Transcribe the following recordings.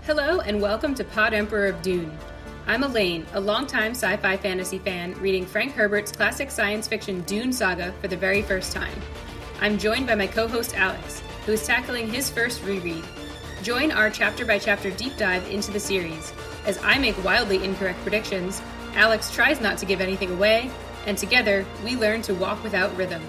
Hello and welcome to Pod Emperor of Dune. I'm Elaine, a longtime sci-fi fantasy fan reading Frank Herbert's classic science fiction Dune saga for the very first time. I'm joined by my co-host Alex, who is tackling his first reread. Join our chapter-by-chapter deep dive into the series. As I make wildly incorrect predictions, Alex tries not to give anything away, and together we learn to walk without rhythm.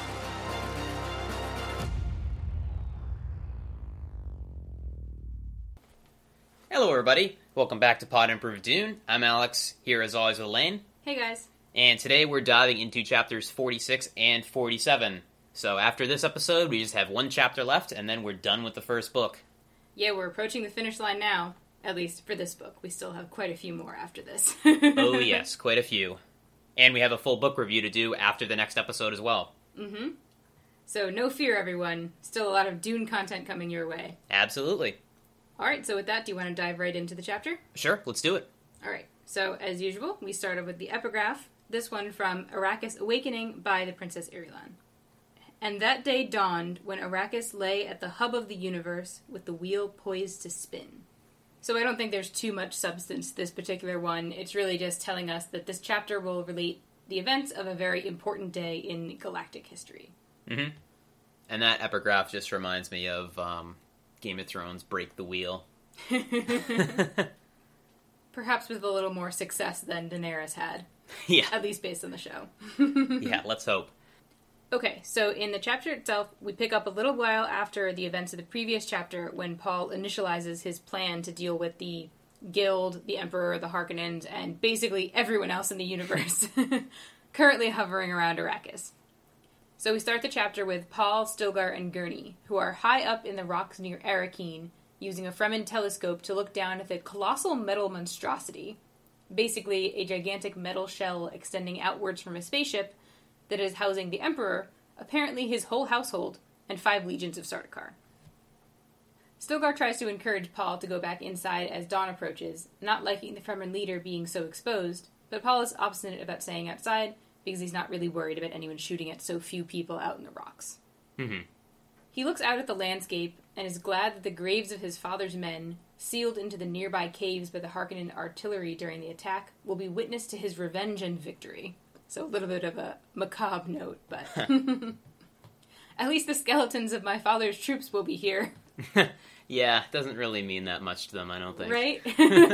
Hello everybody, welcome back to Pod Emperor of Dune. I'm Alex, here as always with Elaine. Hey guys. And today we're diving into chapters 46 and 47. So after this episode, we just have one chapter left, and then we're done with the first book. Yeah, we're approaching the finish line now, at least for this book. We still have quite a few more after this. Oh yes, quite a few. And we have a full book review to do after the next episode as well. Mm-hmm. So no fear, everyone. Still a lot of Dune content coming your way. Absolutely. Alright, so with that, do you want to dive right into the chapter? Sure, let's do it. Alright, so as usual, we started with the epigraph, this one from Arrakis Awakening by the Princess Irulan. And that day dawned when Arrakis lay at the hub of the universe with the wheel poised to spin. So I don't think there's too much substance to this particular one. It's really just telling us that this chapter will relate the events of a very important day in galactic history. Mm-hmm. And that epigraph just reminds me of Game of Thrones, Break the Wheel. Perhaps with a little more success than Daenerys had. Yeah. At least based on the show. Yeah, let's hope. Okay, so in the chapter itself, we pick up a little while after the events of the previous chapter when Paul initializes his plan to deal with the Guild, the Emperor, the Harkonnens, and basically everyone else in the universe currently hovering around Arrakis. So we start the chapter with Paul, Stilgar, and Gurney, who are high up in the rocks near Arrakeen, using a Fremen telescope to look down at the colossal metal monstrosity, basically a gigantic metal shell extending outwards from a spaceship that is housing the Emperor, apparently his whole household, and 5 legions of Sardaukar. Stilgar tries to encourage Paul to go back inside as dawn approaches, not liking the Fremen leader being so exposed, but Paul is obstinate about staying outside because he's not really worried about anyone shooting at so few people out in the rocks. Mm-hmm. He looks out at the landscape and is glad that the graves of his father's men, sealed into the nearby caves by the Harkonnen artillery during the attack, will be witness to his revenge and victory. So a little bit of a macabre note, but at least the skeletons of my father's troops will be here. Yeah, doesn't really mean that much to them, I don't think. Right?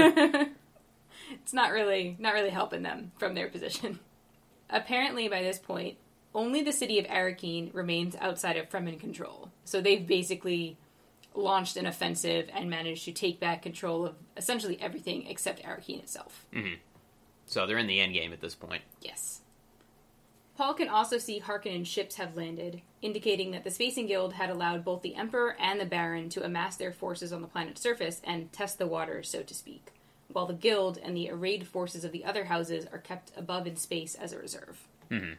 It's not really helping them from their position. Apparently, by this point, only the city of Arrakeen remains outside of Fremen control. So they've basically launched an offensive and managed to take back control of essentially everything except Arrakeen itself. Mm-hmm. So they're in the endgame at this point. Yes. Paul can also see Harkonnen ships have landed, indicating that the Spacing Guild had allowed both the Emperor and the Baron to amass their forces on the planet's surface and test the waters, so to speak, while the Guild and the arrayed forces of the other houses are kept above in space as a reserve. Mm-hmm.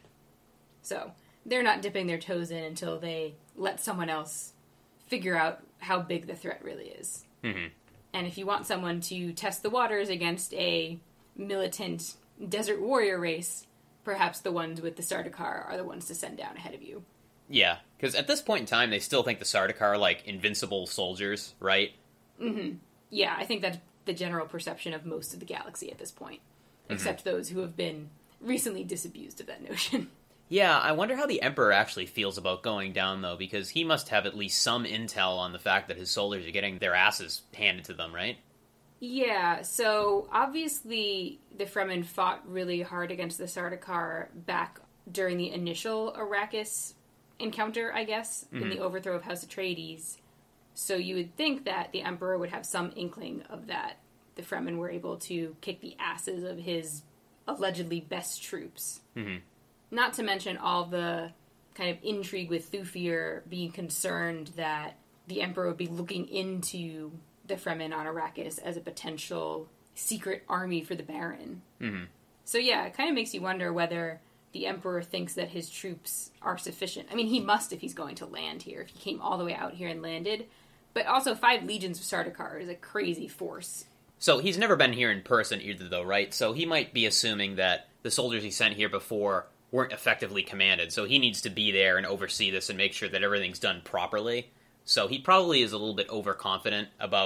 So, they're not dipping their toes in until they let someone else figure out how big the threat really is. Mm-hmm. And if you want someone to test the waters against a militant desert warrior race, perhaps the ones with the Sardaukar are the ones to send down ahead of you. Yeah, because at this point in time, they still think the Sardaukar are like invincible soldiers, right? Mm-hmm. Yeah, I think that's the general perception of most of the galaxy at this point, except those who have been recently disabused of that notion. Yeah, I wonder how the Emperor actually feels about going down, though, because he must have at least some intel on the fact that his soldiers are getting their asses handed to them, right? Yeah, so obviously the Fremen fought really hard against the Sardaukar back during the initial Arrakis encounter, I guess, in the overthrow of House Atreides. So you would think that the Emperor would have some inkling of that. The Fremen were able to kick the asses of his allegedly best troops. Mm-hmm. Not to mention all the kind of intrigue with Thufir being concerned that the Emperor would be looking into the Fremen on Arrakis as a potential secret army for the Baron. Mm-hmm. So yeah, it kind of makes you wonder whether the Emperor thinks that his troops are sufficient. I mean, he must if he's going to land here, if he came all the way out here and landed. But also 5 legions of Sardaukar is a crazy force. So he's never been here in person either, though, right? So he might be assuming that the soldiers he sent here before weren't effectively commanded, so he needs to be there and oversee this and make sure that everything's done properly. So he probably is a little bit overconfident about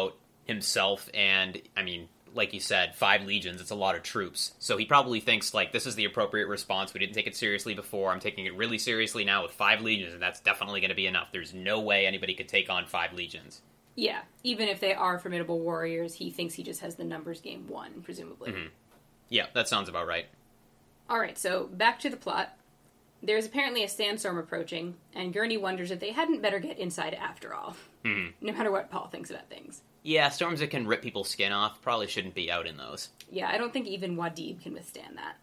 himself and, I mean, like you said, 5 legions, it's a lot of troops. So he probably thinks, like, this is the appropriate response. We didn't take it seriously before. I'm taking it really seriously now with 5 legions, and that's definitely going to be enough. There's no way anybody could take on 5 legions. Yeah, even if they are formidable warriors, he thinks he just has the numbers game won, presumably. Mm-hmm. Yeah, that sounds about right. Alright, so back to the plot. There's apparently a sandstorm approaching, and Gurney wonders if they hadn't better get inside after all. No matter what Paul thinks about things. Yeah, storms that can rip people's skin off probably shouldn't be out in those. Yeah, I don't think even Wadib can withstand that.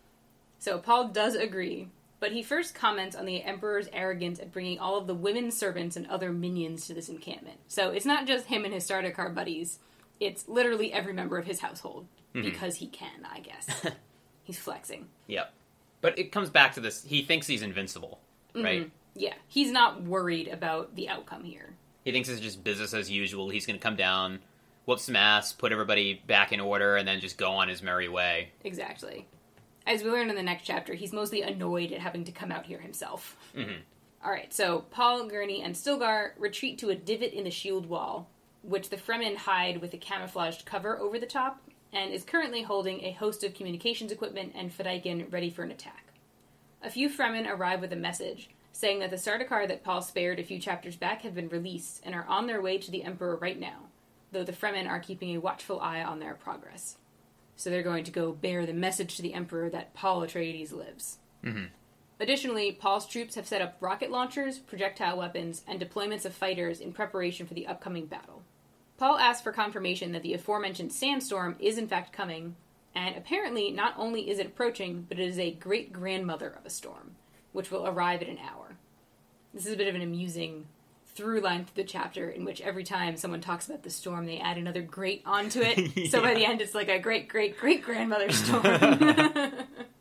So Paul does agree, but he first comments on the Emperor's arrogance at bringing all of the women servants and other minions to this encampment. So it's not just him and his Sardaukar buddies, it's literally every member of his household. Because he can, I guess. He's flexing. Yep. But it comes back to this, he thinks he's invincible, right? Yeah, he's not worried about the outcome here. He thinks it's just business as usual. He's going to come down, whoop some ass, put everybody back in order, and then just go on his merry way. Exactly. As we learn in the next chapter, he's mostly annoyed at having to come out here himself. Alright, so Paul, Gurney, and Stilgar retreat to a divot in the shield wall, which the Fremen hide with a camouflaged cover over the top, and is currently holding a host of communications equipment and Fedaykin ready for an attack. A few Fremen arrive with a message, saying that the Sardaukar that Paul spared a few chapters back have been released and are on their way to the Emperor right now, though the Fremen are keeping a watchful eye on their progress. So they're going to go bear the message to the Emperor that Paul Atreides lives. Additionally, Paul's troops have set up rocket launchers, projectile weapons, and deployments of fighters in preparation for the upcoming battle. Paul asks for confirmation that the aforementioned sandstorm is in fact coming, and apparently not only is it approaching, but it is a great-grandmother of a storm, which will arrive in an hour. This is a bit of an amusing through line through the chapter in which every time someone talks about the storm, they add another great onto it. So by the end, it's like a great-great-great-grandmother storm.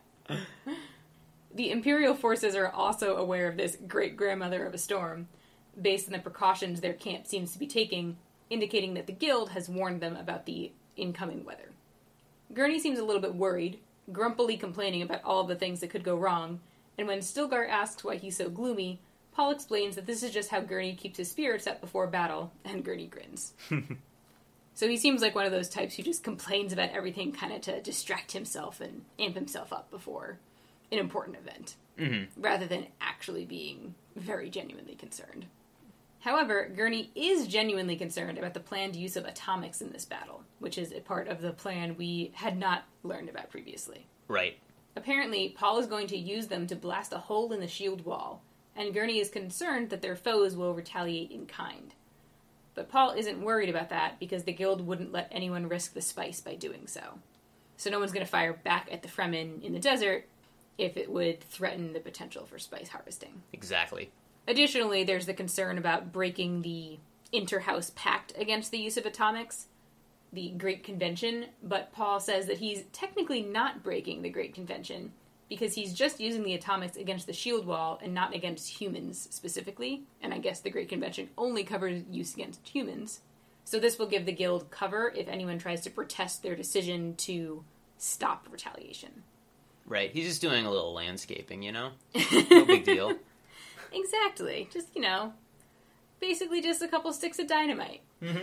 The Imperial forces are also aware of this great-grandmother of a storm, based on the precautions their camp seems to be taking, indicating that the Guild has warned them about the incoming weather. Gurney seems a little bit worried, grumpily complaining about all of the things that could go wrong, and when Stilgar asks why he's so gloomy, Paul explains that this is just how Gurney keeps his spirits up before battle, and Gurney grins. So he seems like one of those types who just complains about everything kind of to distract himself and amp himself up before an important event, rather than actually being very genuinely concerned. However, Gurney is genuinely concerned about the planned use of atomics in this battle, which is a part of the plan we had not learned about previously. Right. Apparently, Paul is going to use them to blast a hole in the shield wall, and Gurney is concerned that their foes will retaliate in kind. But Paul isn't worried about that because the Guild wouldn't let anyone risk the spice by doing so. So no one's going to fire back at the Fremen in the desert if it would threaten the potential for spice harvesting. Exactly. Additionally, there's the concern about breaking the inter-house pact against the use of atomics, the Great Convention, but Paul says that he's technically not breaking the Great Convention because he's just using the atomics against the shield wall and not against humans specifically, and I guess the Great Convention only covers use against humans. So this will give the Guild cover if anyone tries to protest their decision to stop retaliation. Right. He's just doing a little landscaping, you know? No big deal. Exactly. Just, basically just a couple sticks of dynamite.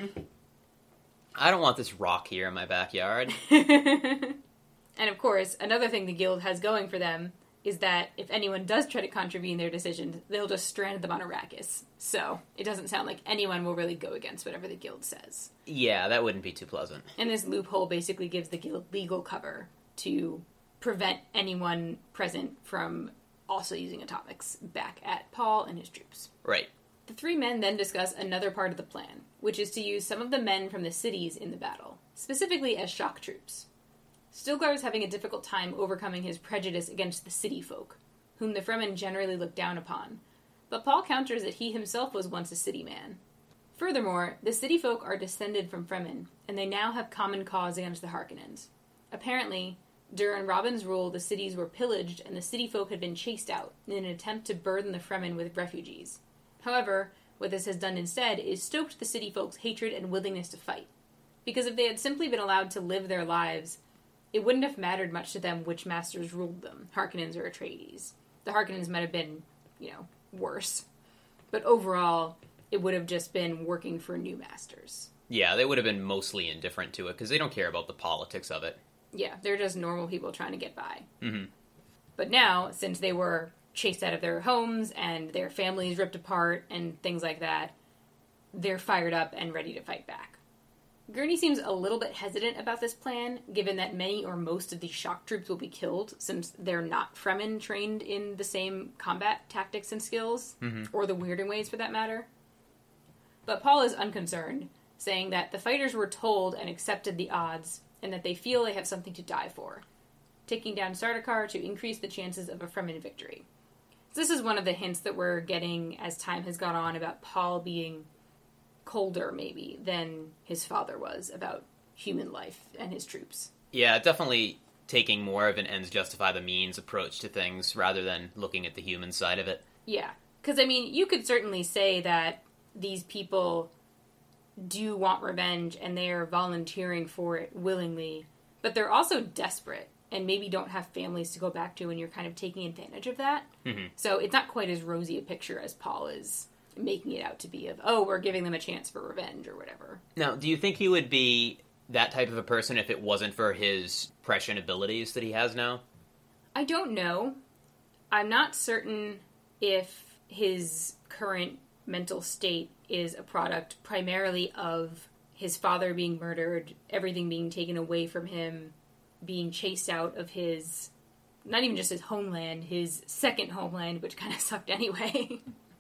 I don't want this rock here in my backyard. And of course, another thing the Guild has going for them is that if anyone does try to contravene their decisions, they'll just strand them on Arrakis. So, it doesn't sound like anyone will really go against whatever the Guild says. Yeah, that wouldn't be too pleasant. And this loophole basically gives the Guild legal cover to prevent anyone present from also using atomics back at Paul and his troops. Right. The three men then discuss another part of the plan, which is to use some of the men from the cities in the battle, specifically as shock troops. Stilgar is having a difficult time overcoming his prejudice against the city folk, whom the Fremen generally look down upon, but Paul counters that he himself was once a city man. Furthermore, the city folk are descended from Fremen, and they now have common cause against the Harkonnens. Apparently, during Robin's rule, the cities were pillaged and the city folk had been chased out in an attempt to burden the Fremen with refugees. However, what this has done instead is stoked the city folks' hatred and willingness to fight. Because if they had simply been allowed to live their lives, it wouldn't have mattered much to them which masters ruled them, Harkonnens or Atreides. The Harkonnens might have been, worse. But overall, it would have just been working for new masters. Yeah, they would have been mostly indifferent to it, because they don't care about the politics of it. Yeah, they're just normal people trying to get by. Mm-hmm. But now, since they were chased out of their homes and their families ripped apart and things like that, they're fired up and ready to fight back. Gurney seems a little bit hesitant about this plan, given that many or most of the shock troops will be killed, since they're not Fremen trained in the same combat tactics and skills, or the Weirden ways for that matter. But Paul is unconcerned, saying that the fighters were told and accepted the odds, and that they feel they have something to die for, taking down Sardaukar to increase the chances of a Fremen victory. So this is one of the hints that we're getting as time has gone on about Paul being colder, maybe, than his father was about human life and his troops. Yeah, definitely taking more of an ends justify the means approach to things rather than looking at the human side of it. Yeah, because, I mean, you could certainly say that these people do want revenge and they are volunteering for it willingly, but they're also desperate and maybe don't have families to go back to, and you're kind of taking advantage of that. Mm-hmm. So it's not quite as rosy a picture as Paul is making it out to be of, oh, we're giving them a chance for revenge or whatever. Now, do you think he would be that type of a person if it wasn't for his prescient abilities that he has now? I don't know. I'm not certain if his current mental state is a product primarily of his father being murdered, everything being taken away from him, being chased out of his, not even just his homeland, his second homeland, which kind of sucked anyway,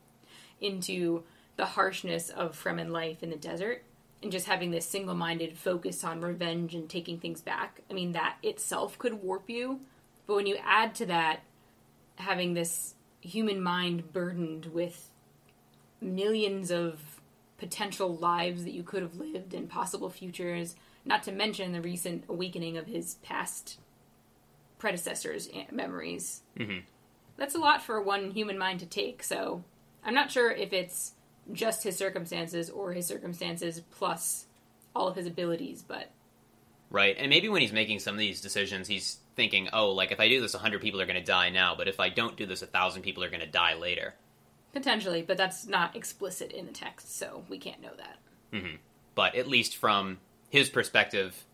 into the harshness of Fremen life in the desert, and just having this single-minded focus on revenge and taking things back. I mean, that itself could warp you, but when you add to that having this human mind burdened with millions of potential lives that you could have lived and possible futures, not to mention the recent awakening of his past predecessors' memories. Mm-hmm. That's a lot for one human mind to take, so I'm not sure if it's just his circumstances or his circumstances plus all of his abilities, but... Right, and maybe when he's making some of these decisions, he's thinking, oh, like, if I do this, 100 people are going to die now, but if I don't do this, 1,000 people are going to die later. Potentially, but that's not explicit in the text, so we can't know that. Mm-hmm. But at least from his perspective,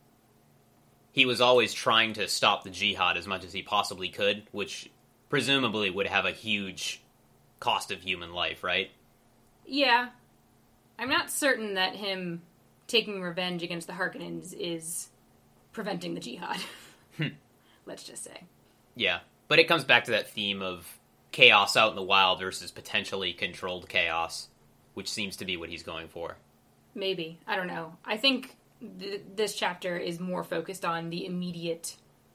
he was always trying to stop the jihad as much as he possibly could, which presumably would have a huge cost of human life, right? Yeah. I'm not certain that him taking revenge against the Harkonnens is preventing the jihad. Let's just say. Yeah, but it comes back to that theme of chaos out in the wild versus potentially controlled chaos, which seems to be what he's going for. Maybe. I don't know. I think this chapter is more focused on the immediate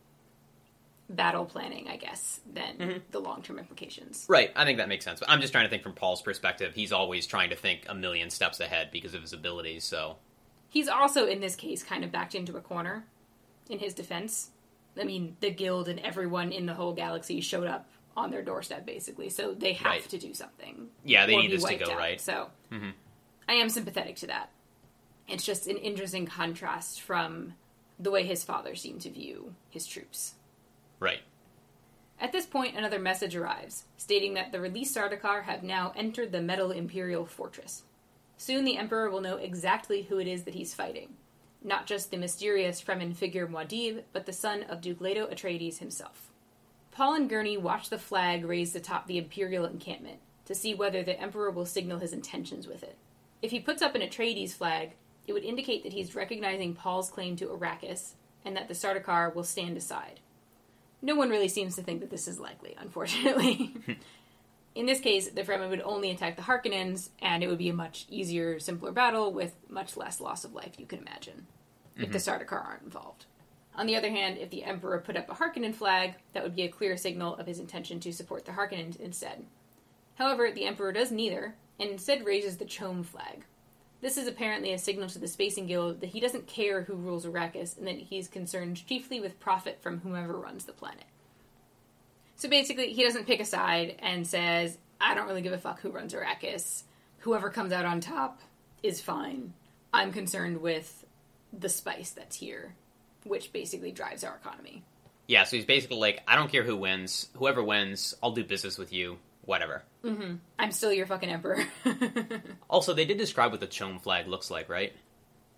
battle planning, I guess, than the long-term implications. Right, I think that makes sense. But I'm just trying to think from Paul's perspective. He's always trying to think a million steps ahead because of his abilities, so... He's also, in this case, kind of backed into a corner in his defense. I mean, the guild and everyone in the whole galaxy showed up on their doorstep, basically, so they have to do something. Yeah, they need this to go out. right. So, I am sympathetic to that. It's just an interesting contrast from the way his father seemed to view his troops. Right. At this point, another message arrives, stating that the released Sardaukar have now entered the Metal Imperial Fortress. Soon the Emperor will know exactly who it is that he's fighting. Not just the mysterious Fremen figure Muad'Dib, but the son of Duke Leto Atreides himself. Paul and Gurney watch the flag raised atop the Imperial encampment to see whether the Emperor will signal his intentions with it. If he puts up an Atreides flag, it would indicate that he's recognizing Paul's claim to Arrakis, and that the Sardaukar will stand aside. No one really seems to think that this is likely, unfortunately. In this case, the Fremen would only attack the Harkonnens, and it would be a much easier, simpler battle with much less loss of life, you can imagine, if the Sardaukar aren't involved. On the other hand, if the Emperor put up a Harkonnen flag, that would be a clear signal of his intention to support the Harkonnens instead. However, the Emperor does neither, and instead raises the Chom flag. This is apparently a signal to the Spacing Guild that he doesn't care who rules Arrakis, and that he's concerned chiefly with profit from whomever runs the planet. So basically, he doesn't pick a side and says, I don't really give a fuck who runs Arrakis. Whoever comes out on top is fine. I'm concerned with the spice that's here, which basically drives our economy. Yeah, so he's basically like, I don't care who wins. Whoever wins, I'll do business with you. Whatever. I'm still your fucking emperor. Also, they did describe what the Chom flag looks like, right?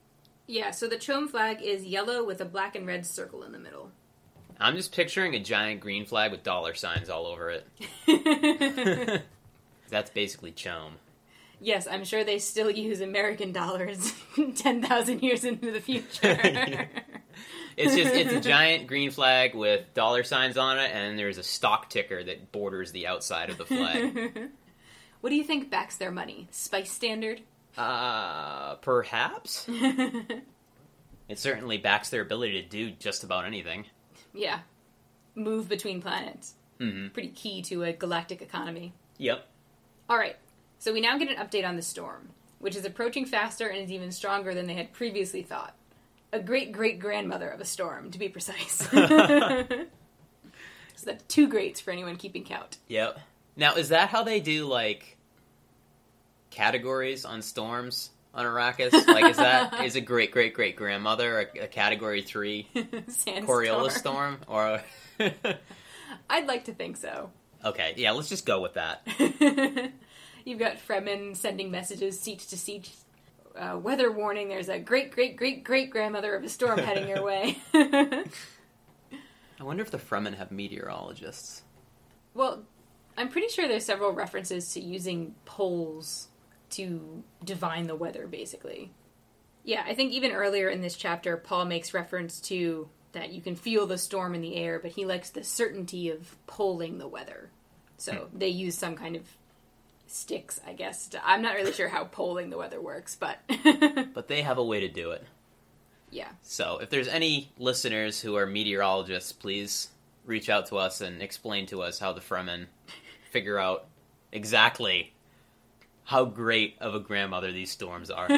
Yeah, so the CHOAM flag is yellow with a black and red circle in the middle. I'm just picturing a giant green flag with dollar signs all over it. That's basically CHOAM. Yes, I'm sure they still use American dollars 10,000 years into the future. It's a giant green flag with dollar signs on it, and there's a stock ticker that borders the outside of the flag. What do you think backs their money? Spice Standard? Perhaps? It certainly backs their ability to do just about anything. Yeah. Move between planets. Mm-hmm. Pretty key to a galactic economy. Yep. Alright, so we now get an update on the storm, which is approaching faster and is even stronger than they had previously thought. A great-great-grandmother of a storm, to be precise. So that's 2 greats for anyone keeping count. Yep. Now, is that how they do, like, categories on storms on Arrakis? Like, is a great-great-great-grandmother a Category 3 Coriolis storm? Or I'd like to think so. Okay, yeah, let's just go with that. You've got Fremen sending messages seat to seat. Weather warning, there's a great-great-great-great-grandmother of a storm heading your way. I wonder if the Fremen have meteorologists. Well, I'm pretty sure there's several references to using poles to divine the weather, basically. Yeah, I think even earlier in this chapter, Paul makes reference to that you can feel the storm in the air, but he likes the certainty of polling the weather. So they use some kind of sticks, I guess. I'm not really sure how polling the weather works, but... But they have a way to do it. Yeah. So if there's any listeners who are meteorologists, please reach out to us and explain to us how the Fremen figure out exactly how great of a grandmother these storms are.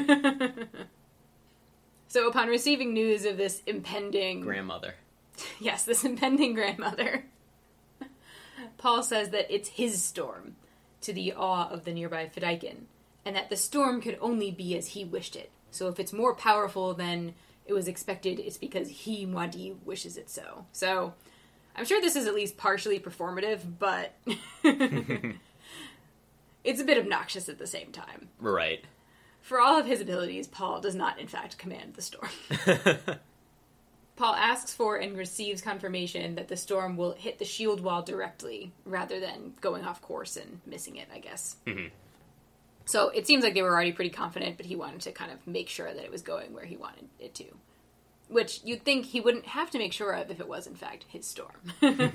So upon receiving news of this impending... Grandmother. Yes, this impending grandmother. Paul says that it's his storm, to the awe of the nearby Fedaykin, and that the storm could only be as he wished it. So if it's more powerful than it was expected, it's because he, Muad'Dib, wishes it so. So I'm sure this is at least partially performative, but it's a bit obnoxious at the same time. Right. For all of his abilities, Paul does not, in fact, command the storm. Paul asks for and receives confirmation that the storm will hit the shield wall directly, rather than going off course and missing it, I guess. Mm-hmm. So it seems like they were already pretty confident, but he wanted to kind of make sure that it was going where he wanted it to. Which you'd think he wouldn't have to make sure of if it was, in fact, his storm.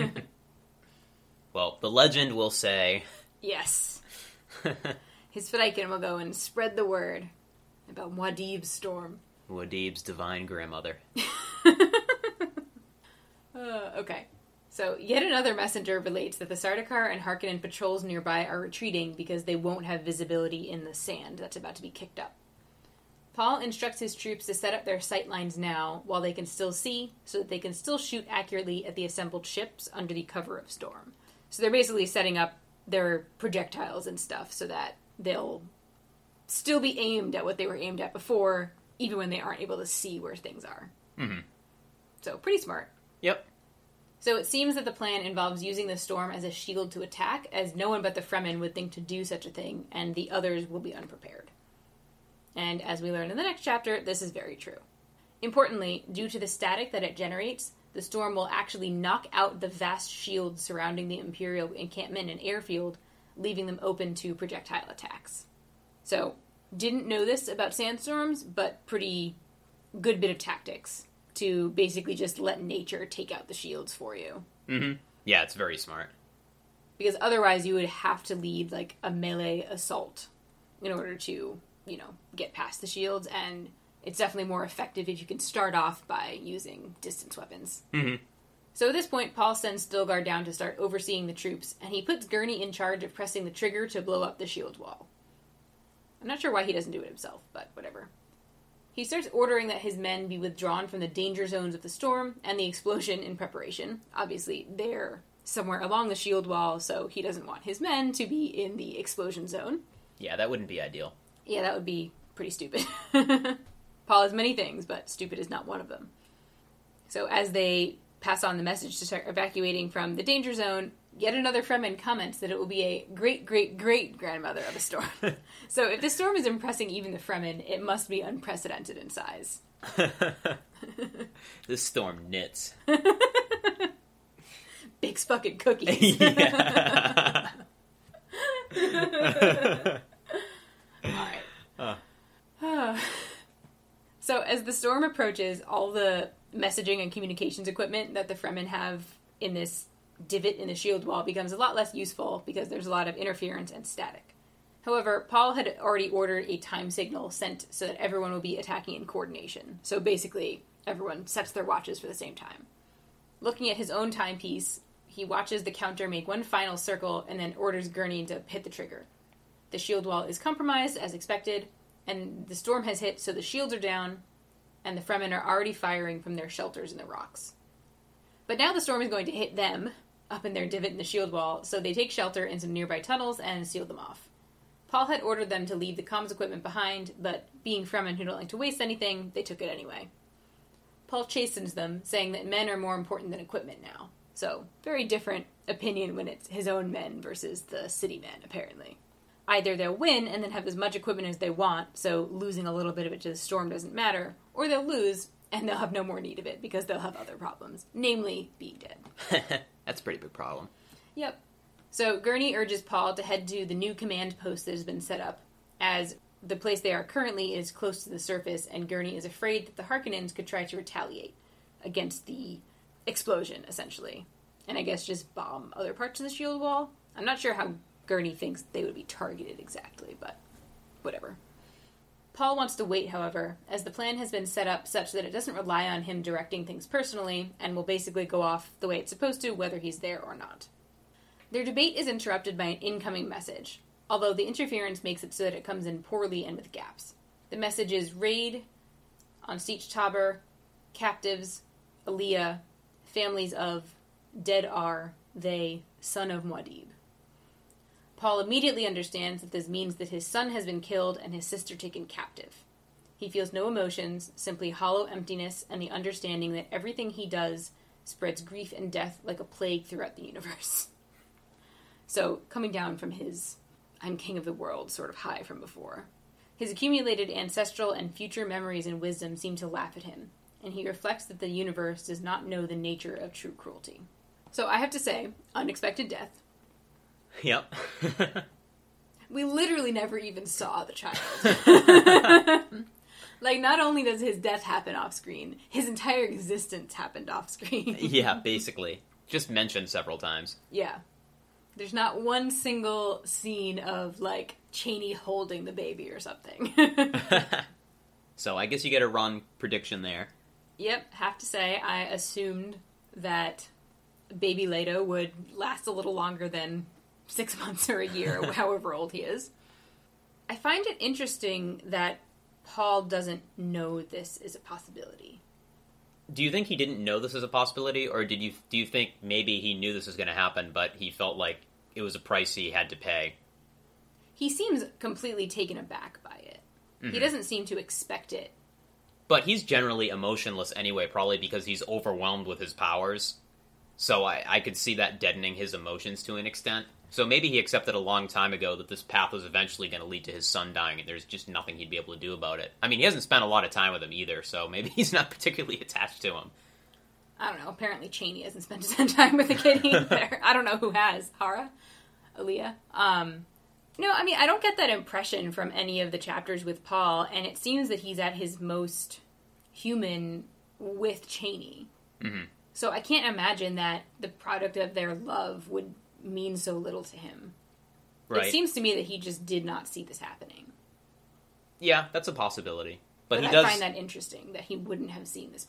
Well, the legend will say... Yes. His Fedaykin will go and spread the word about Muad'Dib's storm. Muad'Dib's divine grandmother. Okay. So, yet another messenger relates that the Sardaukar and Harkonnen patrols nearby are retreating because they won't have visibility in the sand that's about to be kicked up. Paul instructs his troops to set up their sight lines now while they can still see, so that they can still shoot accurately at the assembled ships under the cover of storm. So they're basically setting up their projectiles and stuff so that they'll still be aimed at what they were aimed at before, even when they aren't able to see where things are. Mm-hmm. So, pretty smart. Yep. So it seems that the plan involves using the storm as a shield to attack, as no one but the Fremen would think to do such a thing, and the others will be unprepared. And as we learn in the next chapter, this is very true. Importantly, due to the static that it generates, the storm will actually knock out the vast shields surrounding the Imperial encampment and airfield, leaving them open to projectile attacks. So, didn't know this about sandstorms, but pretty good bit of tactics to basically just let nature take out the shields for you. Mm-hmm. Yeah, it's very smart. Because otherwise you would have to lead, like, a melee assault in order to, you know, get past the shields, and it's definitely more effective if you can start off by using distance weapons. Mm-hmm. So at this point, Paul sends Stilgar down to start overseeing the troops, and he puts Gurney in charge of pressing the trigger to blow up the shield wall. I'm not sure why he doesn't do it himself, but whatever. He starts ordering that his men be withdrawn from the danger zones of the storm and the explosion in preparation. Obviously, they're somewhere along the shield wall, so he doesn't want his men to be in the explosion zone. Yeah, that wouldn't be ideal. Yeah, that would be pretty stupid. Paul is many things, but stupid is not one of them. So as they pass on the message to start evacuating from the danger zone, yet another Fremen comments that it will be a great-great-great-grandmother of a storm. So if the storm is impressing even the Fremen, it must be unprecedented in size. This storm knits. Big fucking cookies. Yeah. Alright. So as the storm approaches, all the messaging and communications equipment that the Fremen have in this divot in the shield wall becomes a lot less useful because there's a lot of interference and static. However, Paul had already ordered a time signal sent so that everyone will be attacking in coordination. So basically, everyone sets their watches for the same time. Looking at his own timepiece, he watches the counter make one final circle and then orders Gurney to hit the trigger. The shield wall is compromised, as expected, and the storm has hit, so the shields are down, and the Fremen are already firing from their shelters in the rocks. But now the storm is going to hit them, up in their divot in the shield wall, so they take shelter in some nearby tunnels and seal them off. Paul had ordered them to leave the comms equipment behind, but being Fremen who don't like to waste anything, they took it anyway. Paul chastens them, saying that men are more important than equipment now. So, very different opinion when it's his own men versus the city men, apparently. Either they'll win and then have as much equipment as they want, so losing a little bit of it to the storm doesn't matter, or they'll lose and they'll have no more need of it because they'll have other problems, namely being dead. That's a pretty big problem. Yep. So Gurney urges Paul to head to the new command post that has been set up, as the place they are currently is close to the surface, and Gurney is afraid that the Harkonnens could try to retaliate against the explosion, essentially. And I guess just bomb other parts of the shield wall. I'm not sure how Gurney thinks they would be targeted exactly, but whatever. Paul wants to wait, however, as the plan has been set up such that it doesn't rely on him directing things personally, and will basically go off the way it's supposed to, whether he's there or not. Their debate is interrupted by an incoming message, although the interference makes it so that it comes in poorly and with gaps. The message is raid on Sietch Tabr, captives, Alia, families of, dead are, they, son of Muad'Dib. Paul immediately understands that this means that his son has been killed and his sister taken captive. He feels no emotions, simply hollow emptiness and the understanding that everything he does spreads grief and death like a plague throughout the universe. So, coming down from his I'm king of the world sort of high from before. His accumulated ancestral and future memories and wisdom seem to laugh at him, and he reflects that the universe does not know the nature of true cruelty. So I have to say, unexpected death. Yep. We literally never even saw the child. Like, not only does his death happen off screen, his entire existence happened off screen. Yeah, basically. Just mentioned several times. Yeah. There's not one single scene of, like, Chaney holding the baby or something. So I guess you get a wrong prediction there. Yep, have to say, I assumed that baby Leto would last a little longer than 6 months or a year, or however old he is. I find it interesting that Paul doesn't know this is a possibility. Do you think he didn't know this is a possibility, or do you think maybe he knew this was going to happen, but he felt like it was a price he had to pay? He seems completely taken aback by it. Mm-hmm. He doesn't seem to expect it. But he's generally emotionless anyway, probably because he's overwhelmed with his powers. So I could see that deadening his emotions to an extent. So maybe he accepted a long time ago that this path was eventually going to lead to his son dying, and there's just nothing he'd be able to do about it. I mean, he hasn't spent a lot of time with him either, so maybe he's not particularly attached to him. I don't know. Apparently Chaney hasn't spent his time with the kid either. I don't know who has. Hara? Aaliyah? No, I mean, I don't get that impression from any of the chapters with Paul, and it seems that he's at his most human with Chaney. Mm-hmm. So I can't imagine that the product of their love would mean so little to him. Right. It seems to me that he just did not see this happening. Yeah, that's a possibility. But I find that interesting, that he wouldn't have seen this.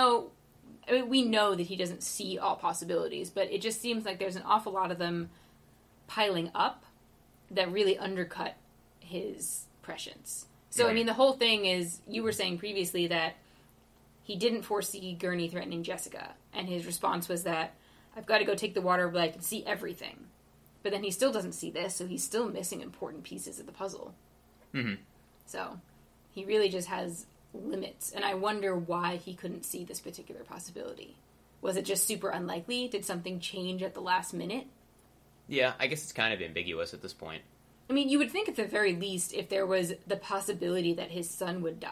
We know that he doesn't see all possibilities, but it just seems like there's an awful lot of them piling up that really undercut his prescience. So, right. I mean, the whole thing is, you were saying previously that he didn't foresee Gurney threatening Jessica, and his response was that, I've got to go take the water but I can see everything. But then he still doesn't see this, so he's still missing important pieces of the puzzle. Mm-hmm. So, he really just has limits, and I wonder why he couldn't see this particular possibility. Was it just super unlikely? Did something change at the last minute? Yeah, I guess it's kind of ambiguous at this point. I mean, you would think at the very least, if there was the possibility that his son would die,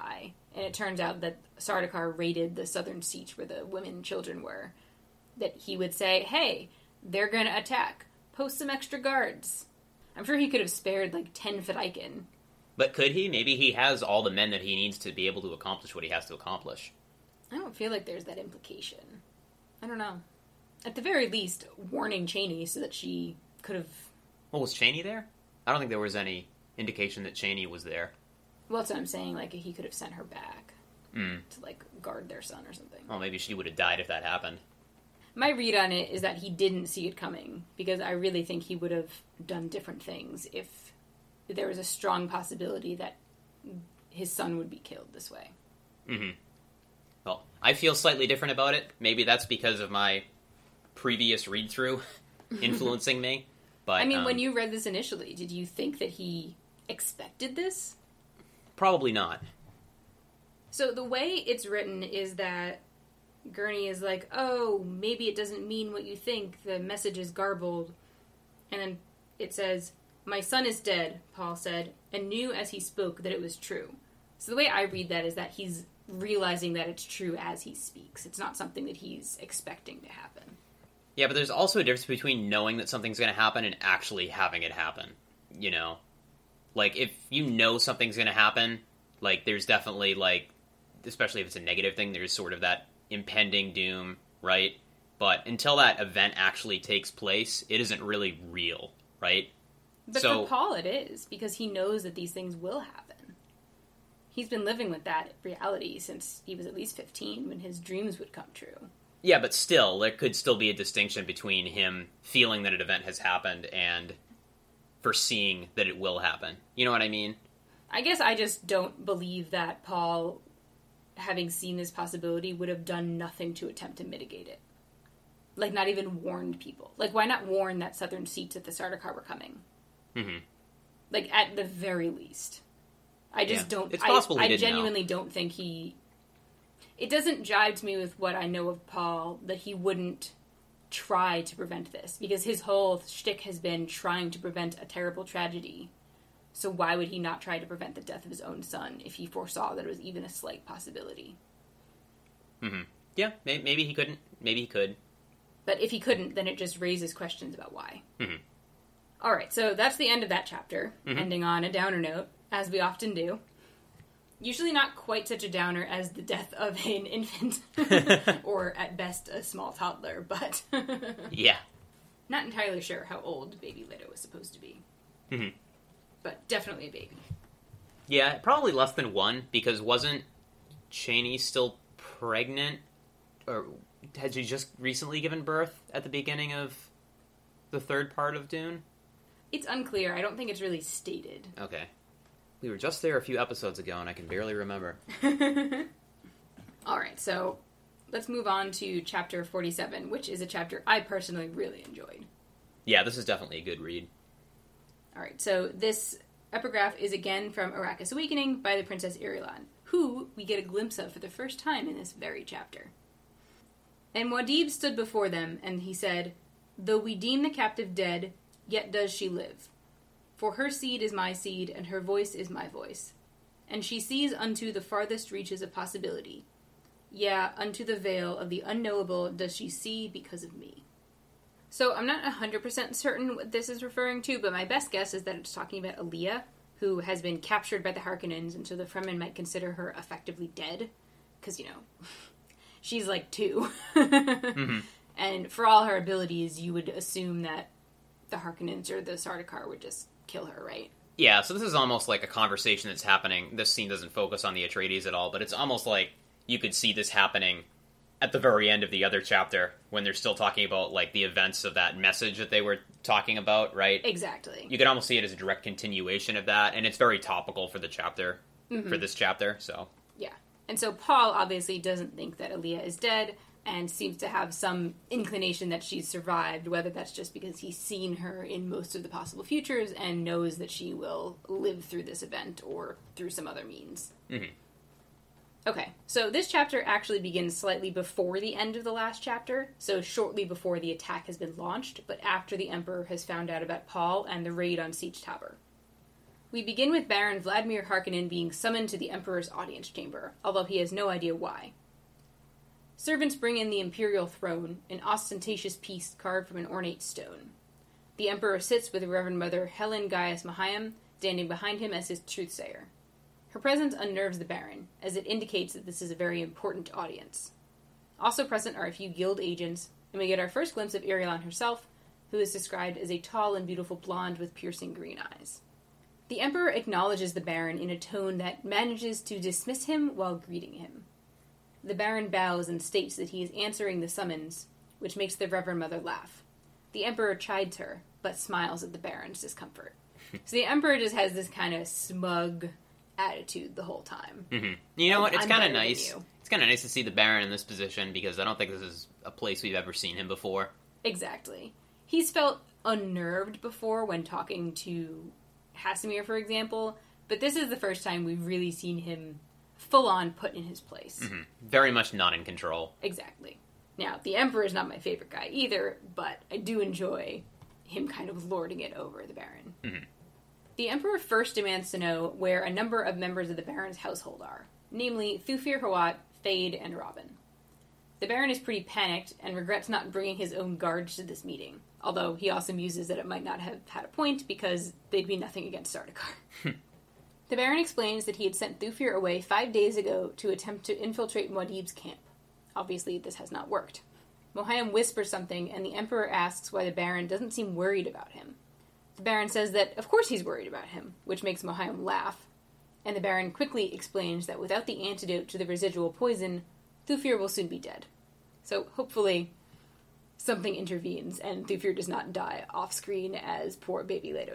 and it turns out that Sardaukar raided the southern siege where the women and children were, that he would say, hey, they're going to attack. Post some extra guards. I'm sure he could have spared, 10 Fedaykin. But could he? Maybe he has all the men that he needs to be able to accomplish what he has to accomplish. I don't feel like there's that implication. I don't know. At the very least, warning Chani so that she could have... Well, was Chani there? I don't think there was any indication that Chani was there. Well, that's what I'm saying. He could have sent her back to, guard their son or something. Well, maybe she would have died if that happened. My read on it is that he didn't see it coming, because I really think he would have done different things if there was a strong possibility that his son would be killed this way. Mm-hmm. Well, I feel slightly different about it. Maybe that's because of my previous read-through influencing me. But I mean, when you read this initially, did you think that he expected this? Probably not. So the way it's written is that Gurney is like, oh, maybe it doesn't mean what you think, the message is garbled. And then it says, my son is dead, Paul said, and knew as he spoke that it was true. So the way I read that is that he's realizing that it's true as he speaks. It's not something that he's expecting to happen. Yeah, but there's also a difference between knowing that something's going to happen and actually having it happen, if you know something's going to happen, there's definitely, especially if it's a negative thing, there's sort of that impending doom, right? But until that event actually takes place, it isn't really real, right? But for Paul it is, because he knows that these things will happen. He's been living with that reality since he was at least 15, when his dreams would come true. Yeah, but still, there could still be a distinction between him feeling that an event has happened and foreseeing that it will happen. You know what I mean? I guess I just don't believe that Paul, having seen this possibility, would have done nothing to attempt to mitigate it. Not even warned people. Why not warn that southern siege that the Sardaukar were coming? Mm-hmm. At the very least. I just don't... It's possible he I didn't genuinely know. Don't think he... It doesn't jive to me with what I know of Paul that he wouldn't try to prevent this, because his whole shtick has been trying to prevent a terrible tragedy. So why would he not try to prevent the death of his own son if he foresaw that it was even a slight possibility? Mm-hmm. Yeah, maybe he couldn't. Maybe he could. But if he couldn't, then it just raises questions about why. Mm-hmm. All right, so that's the end of that chapter, ending on a downer note, as we often do. Usually not quite such a downer as the death of an infant, or at best a small toddler, but yeah, not entirely sure how old baby Leto was supposed to be. Mm-hmm. But definitely a baby. Yeah, probably less than 1, because wasn't Chani still pregnant? Or had she just recently given birth at the beginning of the third part of Dune? It's unclear. I don't think it's really stated. Okay. We were just there a few episodes ago, and I can barely remember. All right, so let's move on to chapter 47, which is a chapter I personally really enjoyed. Yeah, this is definitely a good read. All right, so this epigraph is again from Arrakis Awakening by the Princess Irulan, who we get a glimpse of for the first time in this very chapter. And Muad'Dib stood before them, and he said, though we deem the captive dead, yet does she live. For her seed is my seed, and her voice is my voice. And she sees unto the farthest reaches of possibility. Yeah, unto the veil of the unknowable does she see because of me. So I'm not 100% certain what this is referring to, but my best guess is that it's talking about Alia, who has been captured by the Harkonnens, and so the Fremen might consider her effectively dead. Because, she's 2. Mm-hmm. And for all her abilities, you would assume that the Harkonnens or the Sardaukar would just kill her, right? Yeah, so this is almost like a conversation that's happening. This scene doesn't focus on the Atreides at all, but it's almost like you could see this happening at the very end of the other chapter, when they're still talking about, the events of that message that they were talking about, right? Exactly. You could almost see it as a direct continuation of that, and it's very topical for the chapter, for this chapter, so... Yeah. And so Paul obviously doesn't think that Alia is dead, and seems to have some inclination that she's survived, whether that's just because he's seen her in most of the possible futures and knows that she will live through this event or through some other means. Mm-hmm. Okay, so this chapter actually begins slightly before the end of the last chapter, so shortly before the attack has been launched, but after the Emperor has found out about Paul and the raid on Siege Tabor. We begin with Baron Vladimir Harkonnen being summoned to the Emperor's audience chamber, although he has no idea why. Servants bring in the imperial throne, an ostentatious piece carved from an ornate stone. The Emperor sits with Reverend Mother Helen Gaius Mahayam, standing behind him as his truthsayer. Her presence unnerves the Baron, as it indicates that this is a very important audience. Also present are a few guild agents, and we get our first glimpse of Irulan herself, who is described as a tall and beautiful blonde with piercing green eyes. The Emperor acknowledges the Baron in a tone that manages to dismiss him while greeting him. The Baron bows and states that he is answering the summons, which makes the Reverend Mother laugh. The Emperor chides her, but smiles at the Baron's discomfort. So the Emperor just has this kind of smug attitude the whole time. Mm-hmm. You know what? It's kind of nice. It's kind of nice to see the Baron in this position, because I don't think this is a place we've ever seen him before. Exactly. He's felt unnerved before when talking to Hassimir, for example, but this is the first time we've really seen him full-on put in his place. Mm-hmm. Very much not in control. Exactly. Now, the Emperor is not my favorite guy either, but I do enjoy him kind of lording it over the Baron. Mm-hmm. The Emperor first demands to know where a number of members of the Baron's household are, namely Thufir Hawat, Thade, and Robin. The Baron is pretty panicked and regrets not bringing his own guards to this meeting, although he also muses that it might not have had a point because they'd be nothing against Sardaukar. The Baron explains that he had sent Thufir away 5 days ago to attempt to infiltrate Muad'Dib's camp. Obviously, this has not worked. Mohayam whispers something, and the Emperor asks why the Baron doesn't seem worried about him. The Baron says that, of course he's worried about him, which makes Mohayam laugh, and the Baron quickly explains that without the antidote to the residual poison, Thufir will soon be dead. So, hopefully, something intervenes, and Thufir does not die off-screen as poor baby Leto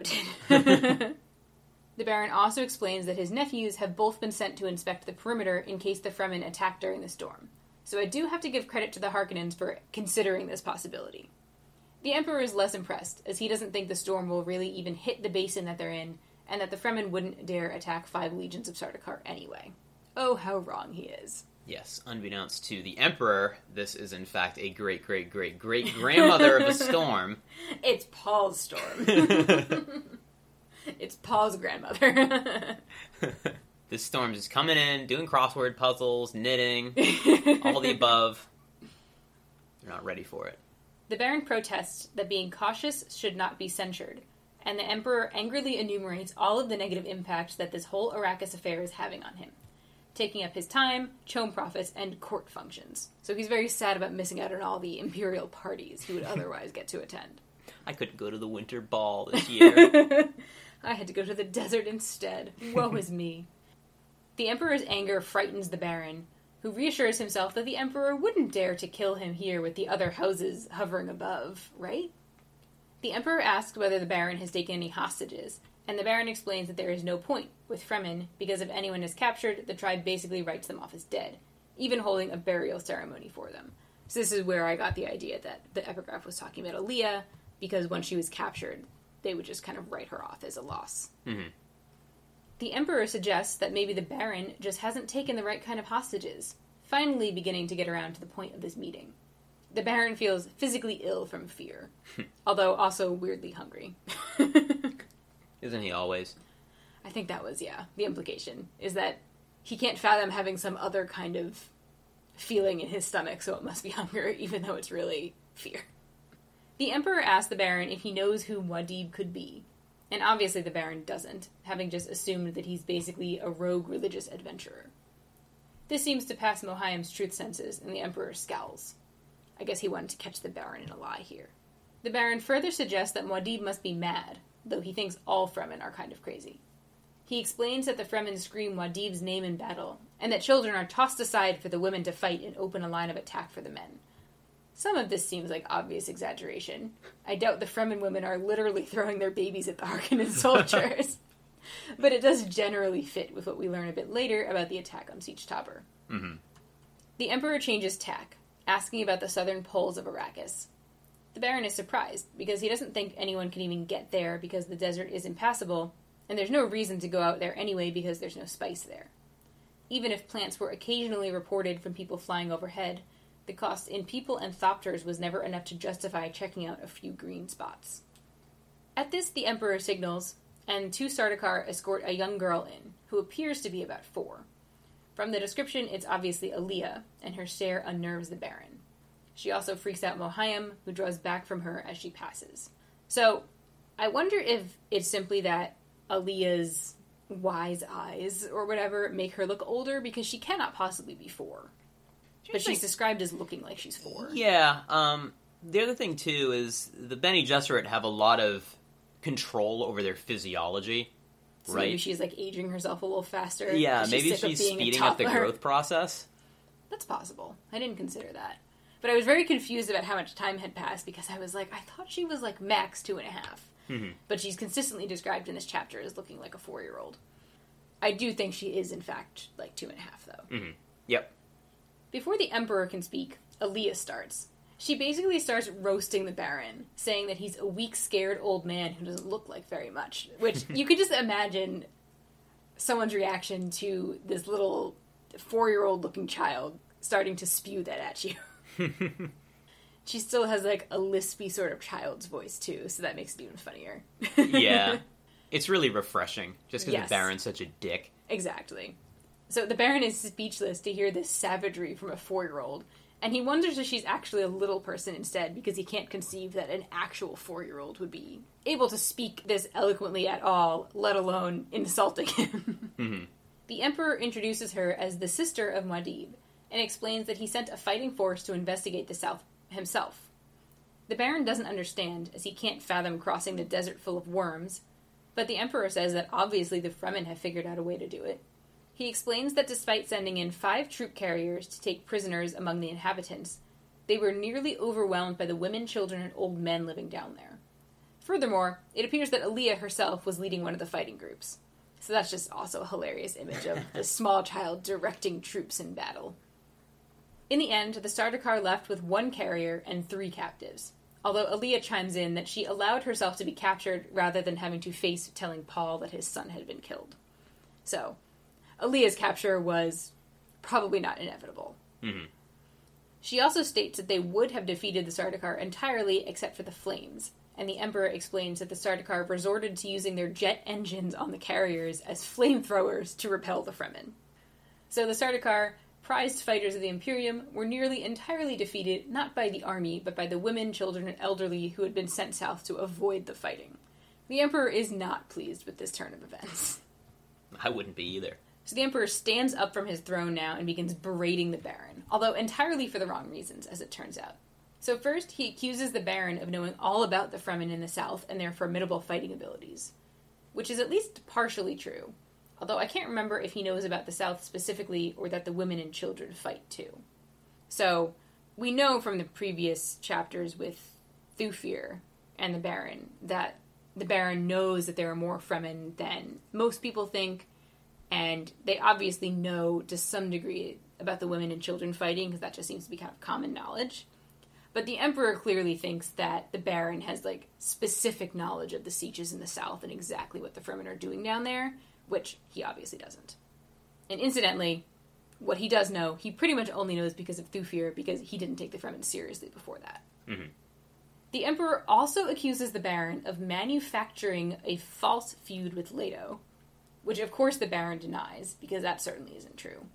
did. The Baron also explains that his nephews have both been sent to inspect the perimeter in case the Fremen attack during the storm. So I do have to give credit to the Harkonnens for considering this possibility. The Emperor is less impressed, as he doesn't think the storm will really even hit the basin that they're in, and that the Fremen wouldn't dare attack 5 legions of Sardaukar anyway. Oh, how wrong he is. Yes, unbeknownst to the Emperor, this is in fact a great-great-great-great-grandmother of a storm. It's Paul's storm. It's Paul's grandmother. This storm is coming in, doing crossword puzzles, knitting, all the above. They're not ready for it. The Baron protests that being cautious should not be censured, and the Emperor angrily enumerates all of the negative impacts that this whole Arrakis affair is having on him, taking up his time, chome profits, and court functions. So he's very sad about missing out on all the imperial parties he would otherwise get to attend. I couldn't go to the winter ball this year. I had to go to the desert instead. Woe is me. The Emperor's anger frightens the Baron, who reassures himself that the Emperor wouldn't dare to kill him here with the other houses hovering above, right? The Emperor asks whether the Baron has taken any hostages, and the Baron explains that there is no point with Fremen, because if anyone is captured, the tribe basically writes them off as dead, even holding a burial ceremony for them. So this is where I got the idea that the epigraph was talking about Aaliyah, because when she was captured, they would just kind of write her off as a loss. Mm-hmm. The Emperor suggests that maybe the Baron just hasn't taken the right kind of hostages, finally beginning to get around to the point of this meeting. The Baron feels physically ill from fear, although also weirdly hungry. Isn't he always? I think that was, the implication, is that he can't fathom having some other kind of feeling in his stomach, so it must be hunger, even though it's really fear. The Emperor asks the Baron if he knows who Muad'Dib could be, and obviously the Baron doesn't, having just assumed that he's basically a rogue religious adventurer. This seems to pass Mohayam's truth senses, and the Emperor scowls. I guess he wanted to catch the Baron in a lie here. The Baron further suggests that Muad'Dib must be mad, though he thinks all Fremen are kind of crazy. He explains that the Fremen scream Muad'Dib's name in battle, and that children are tossed aside for the women to fight and open a line of attack for the men. Some of this seems like obvious exaggeration. I doubt the Fremen women are literally throwing their babies at the Harkonnen soldiers. But it does generally fit with what we learn a bit later about the attack on Siege Tabor. Mm-hmm. The Emperor changes tack, asking about the southern poles of Arrakis. The Baron is surprised, because he doesn't think anyone can even get there because the desert is impassable, and there's no reason to go out there anyway because there's no spice there. Even if plants were occasionally reported from people flying overhead, the cost in people and thopters was never enough to justify checking out a few green spots. At this, the Emperor signals, and 2 Sardaukar escort a young girl in, who appears to be about 4. From the description, it's obviously Aaliyah, and her stare unnerves the Baron. She also freaks out Mohiam, who draws back from her as she passes. So, I wonder if it's simply that Aaliyah's wise eyes, or whatever, make her look older, because she cannot possibly be 4. But she's described as looking like she's 4. Yeah, the other thing, too, is the Bene Gesserit have a lot of control over their physiology, so right? Maybe she's, aging herself a little faster. Yeah, maybe she's speeding up the growth process. That's possible. I didn't consider that. But I was very confused about how much time had passed, because I was like, I thought she was, max 2.5. Mm-hmm. But she's consistently described in this chapter as looking like a 4-year-old. I do think she is, in fact, 2.5, though. Mm-hmm. Yep. Before the Emperor can speak, Aaliyah starts. She basically starts roasting the Baron, saying that he's a weak, scared old man who doesn't look like very much. Which, you could just imagine someone's reaction to this little 4-year-old looking child starting to spew that at you. She still has, a lispy sort of child's voice, too, so that makes it even funnier. Yeah. It's really refreshing, just because Yes. the Baron's such a dick. Exactly. So the Baron is speechless to hear this savagery from a 4-year-old, and he wonders if she's actually a little person instead, because he can't conceive that an actual 4-year-old would be able to speak this eloquently at all, let alone insulting him. Mm-hmm. The Emperor introduces her as the sister of Muad'Dib, and explains that he sent a fighting force to investigate the south himself. The Baron doesn't understand, as he can't fathom crossing the desert full of worms, but the Emperor says that obviously the Fremen have figured out a way to do it. He explains that despite sending in 5 troop carriers to take prisoners among the inhabitants, they were nearly overwhelmed by the women, children, and old men living down there. Furthermore, it appears that Aaliyah herself was leading one of the fighting groups. So that's just also a hilarious image of a small child directing troops in battle. In the end, the Sardaukar left with 1 carrier and 3 captives, although Aaliyah chimes in that she allowed herself to be captured rather than having to face telling Paul that his son had been killed. So, Aaliyah's capture was probably not inevitable. Mm-hmm. She also states that they would have defeated the Sardaukar entirely except for the flames, and the Emperor explains that the Sardaukar resorted to using their jet engines on the carriers as flamethrowers to repel the Fremen. So the Sardaukar, prized fighters of the Imperium, were nearly entirely defeated not by the army, but by the women, children, and elderly who had been sent south to avoid the fighting. The Emperor is not pleased with this turn of events. I wouldn't be either. So the Emperor stands up from his throne now and begins berating the Baron, although entirely for the wrong reasons, as it turns out. So first, he accuses the Baron of knowing all about the Fremen in the south and their formidable fighting abilities, which is at least partially true, although I can't remember if he knows about the south specifically or that the women and children fight too. So, we know from the previous chapters with Thufir and the Baron that the Baron knows that there are more Fremen than most people think, and they obviously know to some degree about the women and children fighting, because that just seems to be kind of common knowledge. But the Emperor clearly thinks that the Baron has, specific knowledge of the sieges in the south and exactly what the Fremen are doing down there, which he obviously doesn't. And incidentally, what he does know, he pretty much only knows because of Thufir, because he didn't take the Fremen seriously before that. Mm-hmm. The Emperor also accuses the Baron of manufacturing a false feud with Leto, which of course the Baron denies, because that certainly isn't true.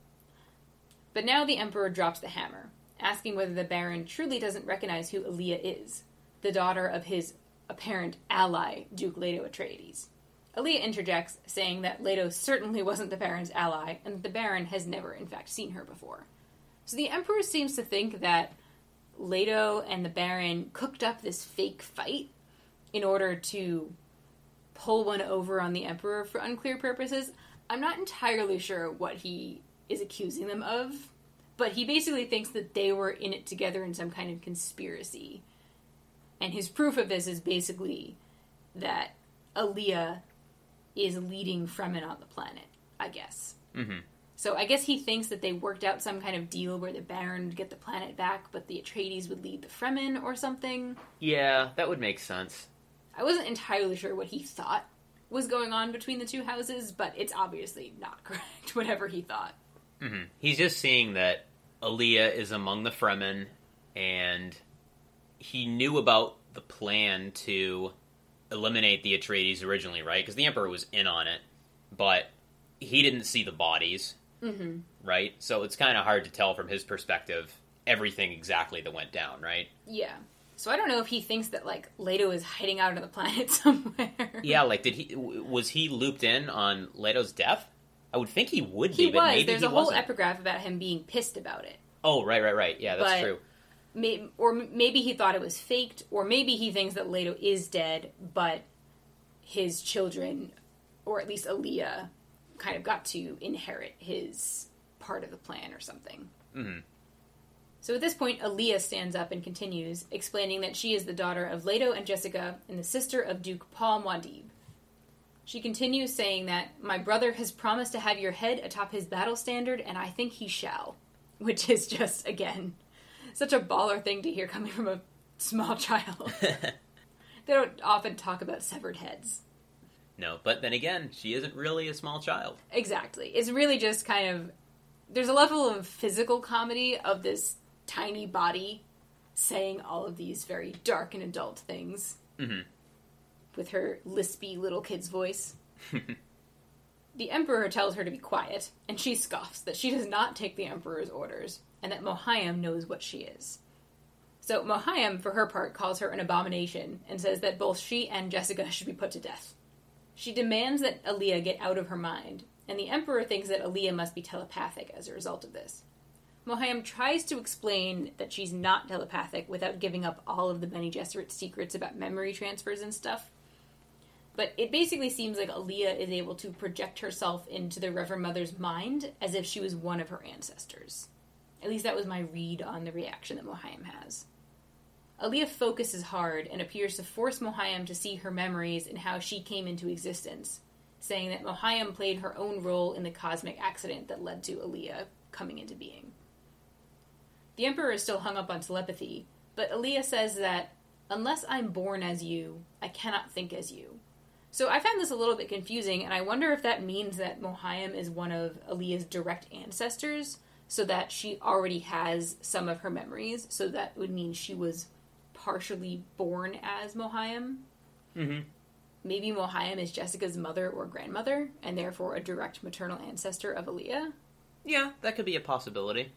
But now the Emperor drops the hammer, asking whether the Baron truly doesn't recognize who Aaliyah is, the daughter of his apparent ally, Duke Leto Atreides. Aaliyah interjects, saying that Leto certainly wasn't the Baron's ally, and that the Baron has never in fact seen her before. So the Emperor seems to think that Leto and the Baron cooked up this fake fight in order to pull one over on the Emperor for unclear purposes. I'm not entirely sure what he is accusing them of, but he basically thinks that they were in it together in some kind of conspiracy. And his proof of this is basically that Aaliyah is leading Fremen on the planet, I guess. Mm-hmm. So I guess he thinks that they worked out some kind of deal where the Baron would get the planet back, but the Atreides would lead the Fremen or something. Yeah, that would make sense. I wasn't entirely sure what he thought was going on between the two houses, but it's obviously not correct, whatever he thought. Mm-hmm. He's just seeing that Aaliyah is among the Fremen, and he knew about the plan to eliminate the Atreides originally, right? Because the Emperor was in on it, but he didn't see the bodies, right? So it's kind of hard to tell from his perspective everything exactly that went down, right? Yeah. So I don't know if he thinks that, like, Leto is hiding out on the planet somewhere. Yeah, like, was he looped in on Leto's death? I would think he would be, He but was. maybe There's he a whole wasn't. epigraph about him being pissed about it. Oh, right. Yeah, that's true. Or maybe he thought it was faked, or maybe he thinks that Leto is dead, but his children, or at least Aaliyah, kind of got to inherit his part of the plan or something. Mm-hmm. So at this point, Aaliyah stands up and continues, explaining that she is the daughter of Leto and Jessica and the sister of Duke Paul Muad'Dib. She continues saying that, "My brother has promised to have your head atop his battle standard, and I think he shall." Which is just, again, such a baller thing to hear coming from a small child. They don't often talk about severed heads. No, but then again, she isn't really a small child. Exactly. It's really just kind of... There's a level of physical comedy of this tiny body saying all of these very dark and adult things. Mm-hmm. With her lispy little kid's voice. The Emperor tells her to be quiet, and she scoffs that she does not take the Emperor's orders, and that Mohiam knows what she is. So Mohiam, for her part, calls her an abomination, and says that both she and Jessica should be put to death. She demands that Aaliyah get out of her mind, and the Emperor thinks that Aaliyah must be telepathic as a result of this. Mohiam tries to explain that she's not telepathic without giving up all of the Bene Gesserit secrets about memory transfers and stuff. But it basically seems like Aaliyah is able to project herself into the Reverend Mother's mind as if she was one of her ancestors. At least that was my read on the reaction that Mohiam has. Aaliyah focuses hard and appears to force Mohiam to see her memories and how she came into existence, saying that Mohiam played her own role in the cosmic accident that led to Aaliyah coming into being. The Emperor is still hung up on telepathy, but Aaliyah says that, "Unless I'm born as you, I cannot think as you." So I found this a little bit confusing, and I wonder if that means that Mohiam is one of Aaliyah's direct ancestors, so that she already has some of her memories, so that would mean she was partially born as Mohiam. Mm-hmm. Maybe Mohiam is Jessica's mother or grandmother, and therefore a direct maternal ancestor of Aaliyah. Yeah, that could be a possibility.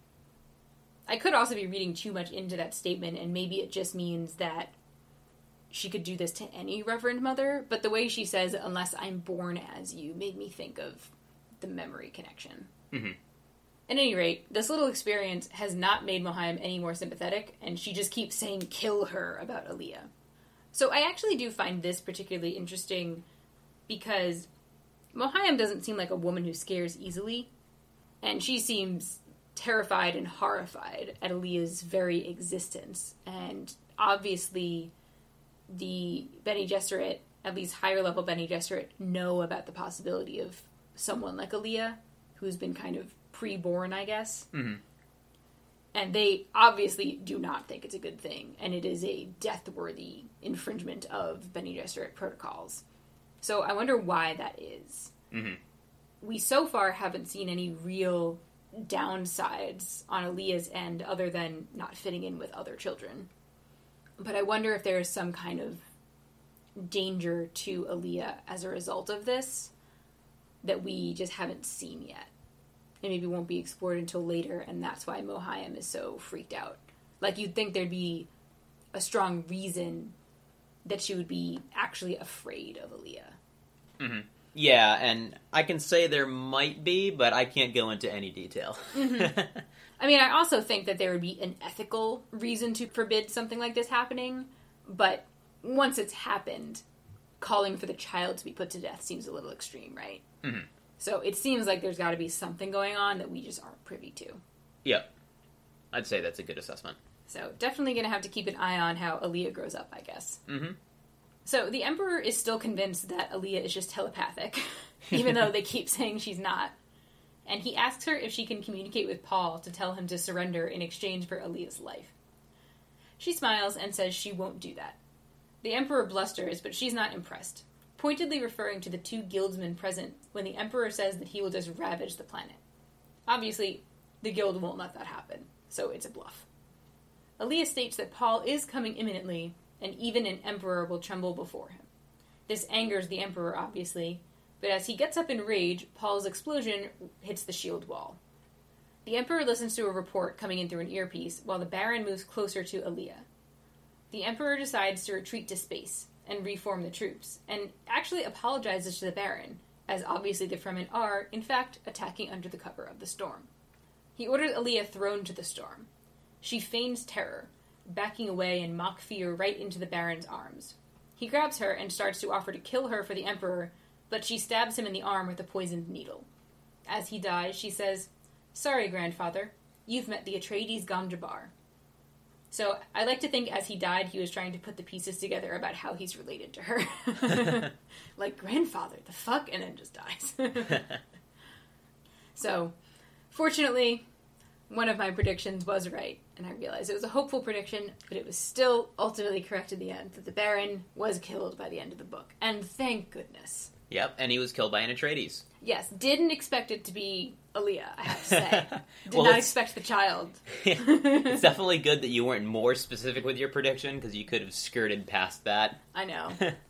I could also be reading too much into that statement, and maybe it just means that she could do this to any Reverend Mother, but the way she says, "unless I'm born as you," made me think of the memory connection. Mm-hmm. At any rate, this little experience has not made Mohiam any more sympathetic, and she just keeps saying "kill her" about Aaliyah. So I actually do find this particularly interesting because Mohiam doesn't seem like a woman who scares easily, and she seems terrified and horrified at Aaliyah's very existence, and obviously the Bene Gesserit, at least higher level Bene Gesserit, know about the possibility of someone like Aaliyah, who's been kind of pre-born, I guess. Mm-hmm. And they obviously do not think it's a good thing, and it is a death-worthy infringement of Bene Gesserit protocols. So I wonder why that is. Mm-hmm. We so far haven't seen any real downsides on Aaliyah's end other than not fitting in with other children. But I wonder if there is some kind of danger to Aaliyah as a result of this that we just haven't seen yet. And maybe won't be explored until later, and that's why Mohiam is so freaked out. Like, you'd think there'd be a strong reason that she would be actually afraid of Aaliyah. Mm-hmm. Yeah, and I can say there might be, but I can't go into any detail. Mm-hmm. I mean, I also think that there would be an ethical reason to forbid something like this happening, but once it's happened, calling for the child to be put to death seems a little extreme, right? Mm-hmm. So it seems like there's got to be something going on that we just aren't privy to. Yep. I'd say that's a good assessment. So definitely going to have to keep an eye on how Aaliyah grows up, I guess. Mm-hmm. So the Emperor is still convinced that Aaliyah is just telepathic, even though they keep saying she's not. And he asks her if she can communicate with Paul to tell him to surrender in exchange for Aaliyah's life. She smiles and says she won't do that. The Emperor blusters, but she's not impressed, pointedly referring to the two guildsmen present when the Emperor says that he will just ravage the planet. Obviously, the guild won't let that happen, so it's a bluff. Aaliyah states that Paul is coming imminently, and even an emperor will tremble before him. This angers the Emperor, obviously, but as he gets up in rage, Paul's explosion hits the shield wall. The Emperor listens to a report coming in through an earpiece, while the Baron moves closer to Aelia. The Emperor decides to retreat to space and reform the troops, and actually apologizes to the Baron, as obviously the Fremen are, in fact, attacking under the cover of the storm. He orders Aelia thrown to the storm. She feigns terror, backing away in mock fear right into the Baron's arms. He grabs her and starts to offer to kill her for the Emperor, but she stabs him in the arm with a poisoned needle. As he dies, she says, "Sorry, grandfather, you've met the Atreides Gamjabar." So I like to think as he died, he was trying to put the pieces together about how he's related to her. Like, grandfather, the fuck? And then just dies. So, fortunately, one of my predictions was right, and I realized it was a hopeful prediction, but it was still ultimately correct in the end, that the Baron was killed by the end of the book. And thank goodness. Yep, and he was killed by an Atreides. Yes, didn't expect it to be Aelia, I have to say. Did not expect the child. It's definitely good that you weren't more specific with your prediction, because you could have skirted past that. I know.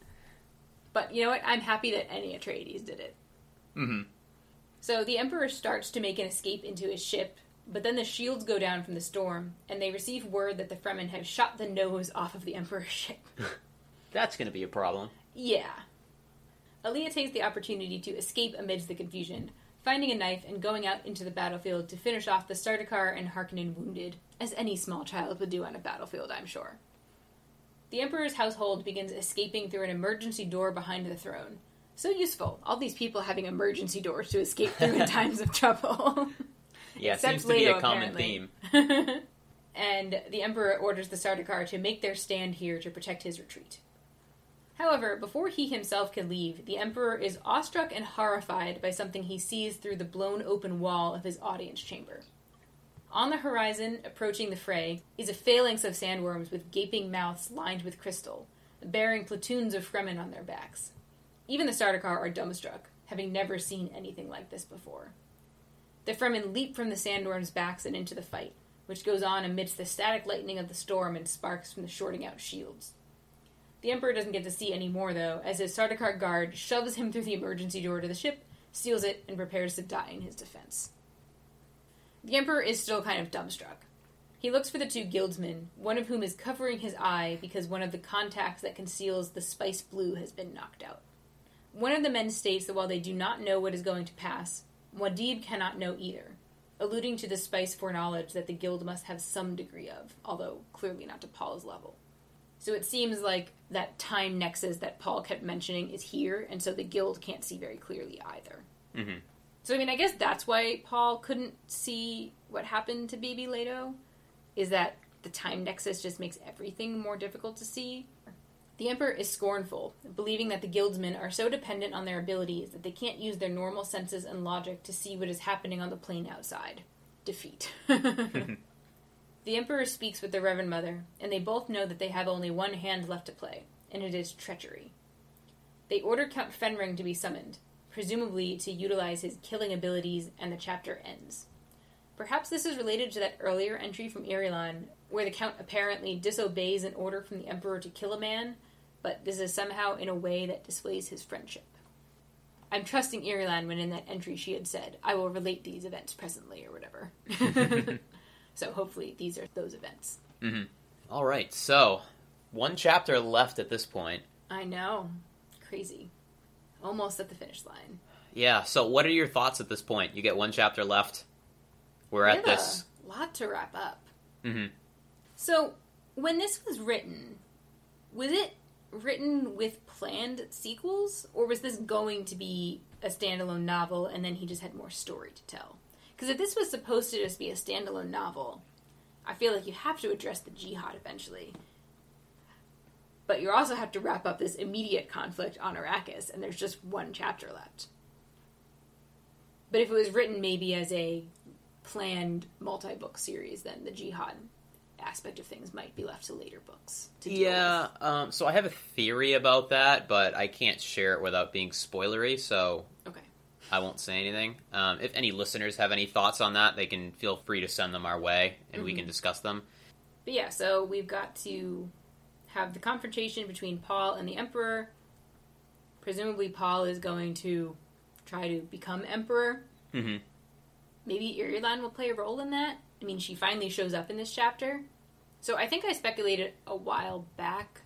But you know what? I'm happy that any Atreides did it. Mm-hmm. So the Emperor starts to make an escape into his ship, but then the shields go down from the storm, and they receive word that the Fremen have shot the nose off of the Emperor's ship. That's going to be a problem. Yeah. Aelia takes the opportunity to escape amidst the confusion, finding a knife and going out into the battlefield to finish off the Sardaukar and Harkonnen wounded, as any small child would do on a battlefield, I'm sure. The Emperor's household begins escaping through an emergency door behind the throne. So useful, all these people having emergency doors to escape through in times of trouble. Yeah, it seems to be a common theme. And the Emperor orders the Sardaukar to make their stand here to protect his retreat. However, before he himself can leave, the Emperor is awestruck and horrified by something he sees through the blown-open wall of his audience chamber. On the horizon, approaching the fray, is a phalanx of sandworms with gaping mouths lined with crystal, bearing platoons of Fremen on their backs. Even the Sardaukar are dumbstruck, having never seen anything like this before. The Fremen leap from the sandworms' backs and into the fight, which goes on amidst the static lightning of the storm and sparks from the shorting-out shields. The Emperor doesn't get to see any more, though, as his Sardaukar guard shoves him through the emergency door to the ship, steals it, and prepares to die in his defense. The Emperor is still kind of dumbstruck. He looks for the two guildsmen, one of whom is covering his eye because one of the contacts that conceals the spice blue has been knocked out. One of the men states that while they do not know what is going to pass, Muad'Dib cannot know either, alluding to the spice foreknowledge that the guild must have some degree of, although clearly not to Paul's level. So it seems like that time nexus that Paul kept mentioning is here, and so the guild can't see very clearly either. Mm-hmm. So, I mean, I guess that's why Paul couldn't see what happened to Baby Leto, is that the time nexus just makes everything more difficult to see. The Emperor is scornful, believing that the guildsmen are so dependent on their abilities that they can't use their normal senses and logic to see what is happening on the plain outside. Defeat. The Emperor speaks with the Reverend Mother, and they both know that they have only one hand left to play, and it is treachery. They order Count Fenring to be summoned, presumably to utilize his killing abilities, and the chapter ends. Perhaps this is related to that earlier entry from Irulan, where the Count apparently disobeys an order from the Emperor to kill a man, but this is somehow in a way that displays his friendship. I'm trusting Irulan when in that entry she had said, "I will relate these events presently," or whatever. So hopefully these are those events. Mm-hmm. All right, so one chapter left at this point. I know. Crazy. Almost at the finish line. Yeah, so what are your thoughts at this point? You get one chapter left. We're at this. A lot to wrap up. Mm-hmm. So, when this was it written with planned sequels? Or was this going to be a standalone novel and then he just had more story to tell? Because if this was supposed to just be a standalone novel, I feel like you have to address the jihad eventually. But you also have to wrap up this immediate conflict on Arrakis, and there's just one chapter left. But if it was written maybe as a planned multi-book series, then the jihad aspect of things might be left to later books to deal with. So I have a theory about that, but I can't share it without being spoilery, so okay. I won't say anything. If any listeners have any thoughts on that, they can feel free to send them our way, and we can discuss them. But yeah, so we've got to have the confrontation between Paul and the Emperor, presumably Paul is going to try to become emperor. Mm-hmm. Maybe Irulan will play a role in that. I mean, she finally shows up in this chapter. So I think I speculated a while back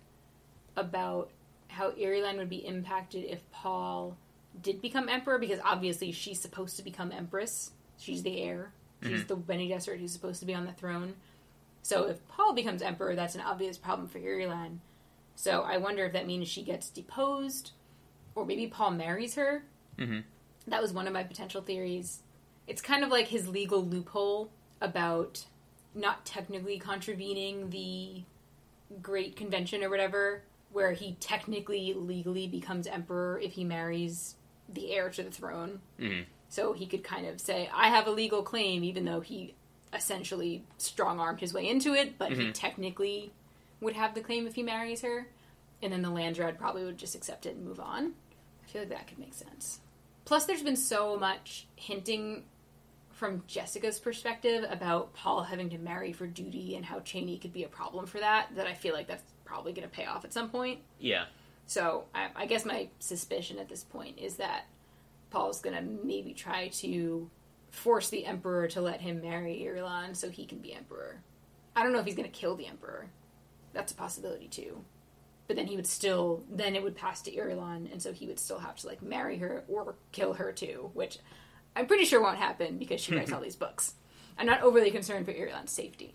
about how Irulan would be impacted if Paul did become emperor, because obviously she's supposed to become empress. She's the heir. She's the Bene Gesserit who's supposed to be on the throne. So if Paul becomes emperor, that's an obvious problem for Irulan. So I wonder if that means she gets deposed, or maybe Paul marries her. Mm-hmm. That was one of my potential theories. It's kind of like his legal loophole about not technically contravening the Great Convention or whatever, where he technically, legally becomes emperor if he marries the heir to the throne. Mm-hmm. So he could kind of say, I have a legal claim, even though he essentially strong-armed his way into it, but he technically would have the claim if he marries her. And then the Landsraad probably would just accept it and move on. I feel like that could make sense. Plus, there's been so much hinting from Jessica's perspective about Paul having to marry for duty and how Chani could be a problem for that I feel like that's probably going to pay off at some point. Yeah. So I guess my suspicion at this point is that Paul's going to maybe try to force the Emperor to let him marry Irulan so he can be Emperor. I don't know if he's going to kill the Emperor. That's a possibility too. But then then it would pass to Irulan, and so he would still have to, like, marry her or kill her too, which I'm pretty sure won't happen because she writes all these books. I'm not overly concerned for Irulan's safety.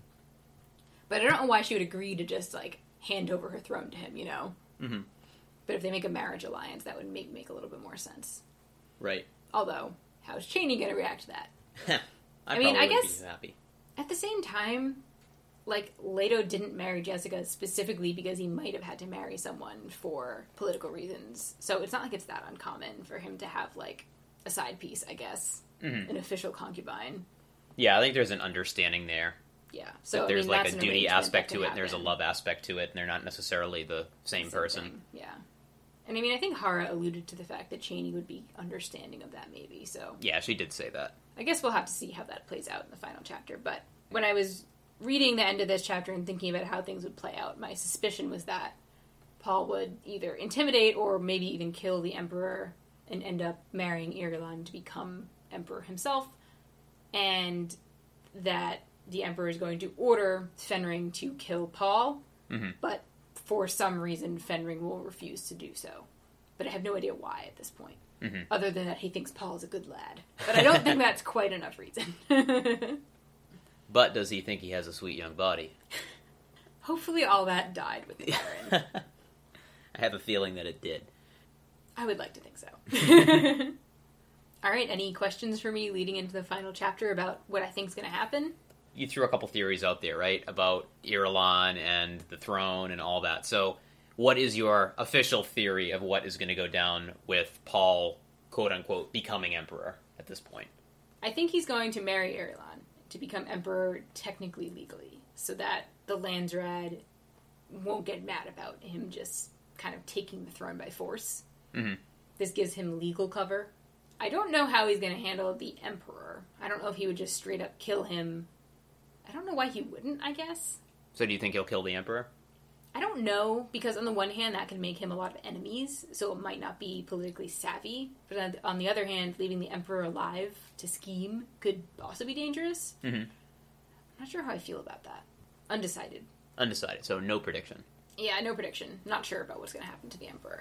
But I don't know why she would agree to just, like, hand over her throne to him, you know? Mm-hmm. But if they make a marriage alliance, that would make a little bit more sense. Right. Although, how's Chani going to react to that? I guess be happy. At the same time, like, Leto didn't marry Jessica specifically because he might have had to marry someone for political reasons. So it's not like it's that uncommon for him to have, like, a side piece, I guess. Mm-hmm. An official concubine. Yeah, I think there's an understanding there. Yeah. So there's, like, that's a duty aspect to it, and there's there's a love aspect to it, and they're not necessarily the same person. Thing. Yeah. And I mean, I think Hara alluded to the fact that Chani would be understanding of that, maybe, so. Yeah, she did say that. I guess we'll have to see how that plays out in the final chapter, but when I was reading the end of this chapter and thinking about how things would play out, my suspicion was that Paul would either intimidate or maybe even kill the Emperor and end up marrying Irulan to become Emperor himself, and that the Emperor is going to order Fenring to kill Paul, but for some reason Fenring will refuse to do so. But I have no idea why at this point, other than that he thinks Paul is a good lad. But I don't think that's quite enough reason. But does he think he has a sweet young body? Hopefully all that died with the Baron. I have a feeling that it did. I would like to think so. All right, any questions for me leading into the final chapter about what I think is going to happen? You threw a couple theories out there, right? About Irulan and the throne and all that. So what is your official theory of what is going to go down with Paul, quote-unquote, becoming emperor at this point? I think he's going to marry Irulan to become emperor technically legally, so that the Landsraad won't get mad about him just kind of taking the throne by force. Mm-hmm. This gives him legal cover. I don't know how he's going to handle the Emperor. I don't know if he would just straight up kill him. I don't know why he wouldn't, I guess. So do you think he'll kill the Emperor? I don't know, because on the one hand, that can make him a lot of enemies, so it might not be politically savvy. But on the other hand, leaving the Emperor alive to scheme could also be dangerous. Mm-hmm. I'm not sure how I feel about that. Undecided. Undecided, so no prediction. Yeah, no prediction. Not sure about what's going to happen to the Emperor.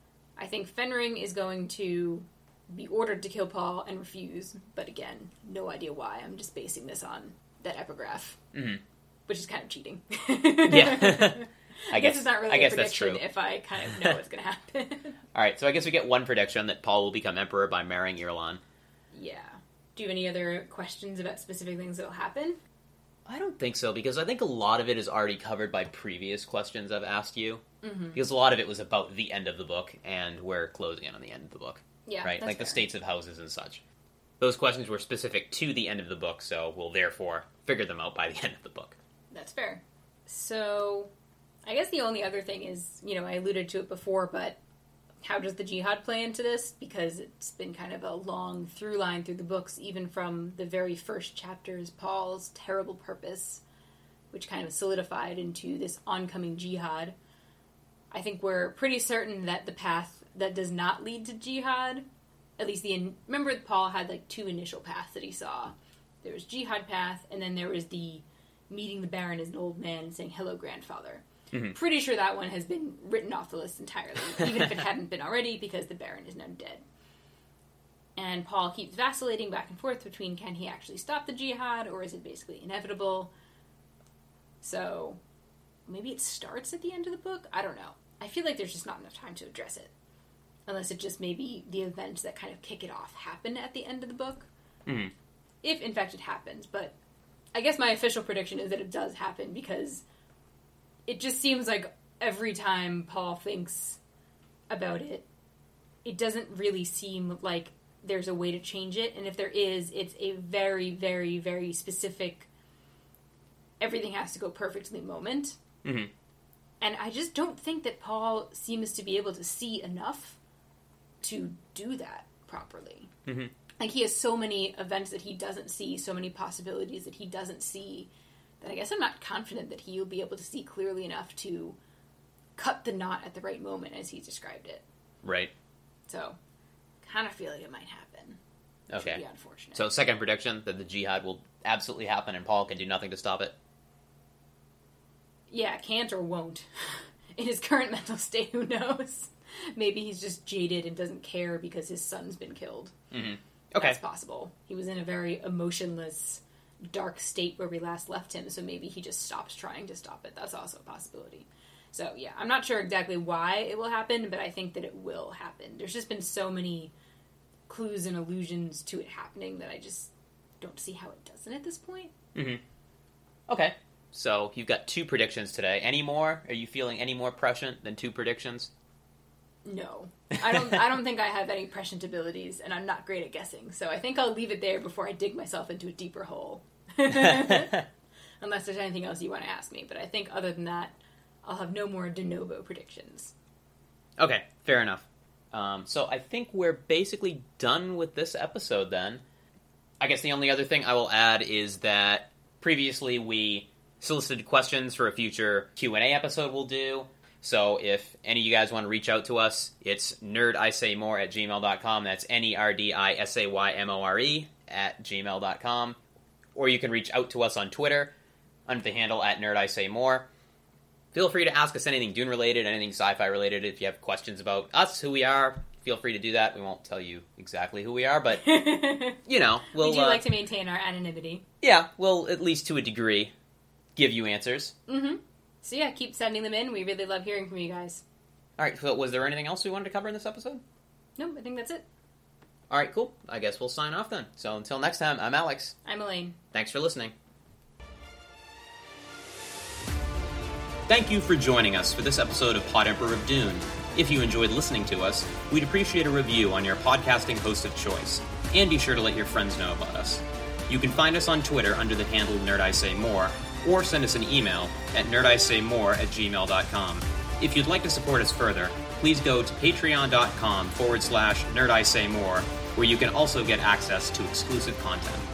I think Fenring is going to be ordered to kill Paul and refuse, but again, no idea why. I'm just basing this on that epigraph, which is kind of cheating. Yeah. I guess it's not really a prediction that's true. if I kind of know what's going to happen. All right, so I guess we get one prediction that Paul will become emperor by marrying Irulan. Yeah. Do you have any other questions about specific things that will happen? I don't think so, because I think a lot of it is already covered by previous questions I've asked you. Mm-hmm. Because a lot of it was about the end of the book, and we're closing in on the end of the book. Yeah, right? Like fair. The states of houses and such. Those questions were specific to the end of the book, so we'll therefore figure them out by the end of the book. That's fair. So, I guess the only other thing is, I alluded to it before, but how does the jihad play into this? Because it's been kind of a long through line through the books, even from the very first chapters, Paul's terrible purpose, which kind of solidified into this oncoming jihad. I think we're pretty certain that the path that does not lead to jihad. At least remember Paul had like 2 initial paths that he saw. There was jihad path, and then there was the meeting the Baron as an old man and saying, "Hello, grandfather." Mm-hmm. Pretty sure that one has been written off the list entirely, even if it hadn't been already, because the Baron is now dead. And Paul keeps vacillating back and forth between can he actually stop the jihad, or is it basically inevitable? So, maybe it starts at the end of the book? I don't know. I feel like there's just not enough time to address it. Unless it just maybe the events that kind of kick it off happen at the end of the book. Mm-hmm. If, in fact, it happens. But I guess my official prediction is that it does happen, because it just seems like every time Paul thinks about it, it doesn't really seem like there's a way to change it. And if there is, it's a very, very, very specific, everything has to go perfectly moment. Mm-hmm. And I just don't think that Paul seems to be able to see enough to do that properly. Mm-hmm. Like, he has so many events that he doesn't see, so many possibilities that he doesn't see, that I guess I'm not confident that he'll be able to see clearly enough to cut the knot at the right moment, as he described it. Right. So, kind of feel like it might happen. Okay. Which would be unfortunate. So, second prediction, that the jihad will absolutely happen and Paul can do nothing to stop it? Yeah, can't or won't. In his current mental state, who knows? Maybe he's just jaded and doesn't care because his son's been killed. Mm-hmm. Okay. That's possible. He was in a very emotionless, dark state where we last left him, so maybe he just stops trying to stop it. That's also a possibility. So, yeah, I'm not sure exactly why it will happen, but I think that it will happen. There's just been so many clues and allusions to it happening that I just don't see how it doesn't at this point. Mm-hmm. Okay. So, you've got 2 predictions today. Any more? Are you feeling any more prescient than 2 predictions? No. I don't think I have any prescient abilities, and I'm not great at guessing, so I think I'll leave it there before I dig myself into a deeper hole. Unless there's anything else you want to ask me, but I think other than that, I'll have no more de novo predictions. Okay, fair enough. So I think we're basically done with this episode then. I guess the only other thing I will add is that previously we solicited questions for a future Q&A episode we'll do. So if any of you guys want to reach out to us, it's nerdisaymore@gmail.com. That's nerdisaymore@gmail.com. Or you can reach out to us on Twitter under the handle @nerdisaymore. Feel free to ask us anything Dune-related, anything sci-fi related. If you have questions about us, who we are, feel free to do that. We won't tell you exactly who we are, but, you know, we'll... We do like to maintain our anonymity. Yeah, we'll, at least to a degree, give you answers. Mm-hmm. So yeah, keep sending them in. We really love hearing from you guys. Alright, so was there anything else we wanted to cover in this episode? No, I think that's it. Alright, cool. I guess we'll sign off then. So until next time, I'm Alex. I'm Elaine. Thanks for listening. Thank you for joining us for this episode of Pod Emperor of Dune. If you enjoyed listening to us, we'd appreciate a review on your podcasting host of choice, and be sure to let your friends know about us. You can find us on Twitter under the handle NerdISayMore, or send us an email at nerdisaymore@gmail.com. If you'd like to support us further, please go to patreon.com/nerdisaymore, where you can also get access to exclusive content.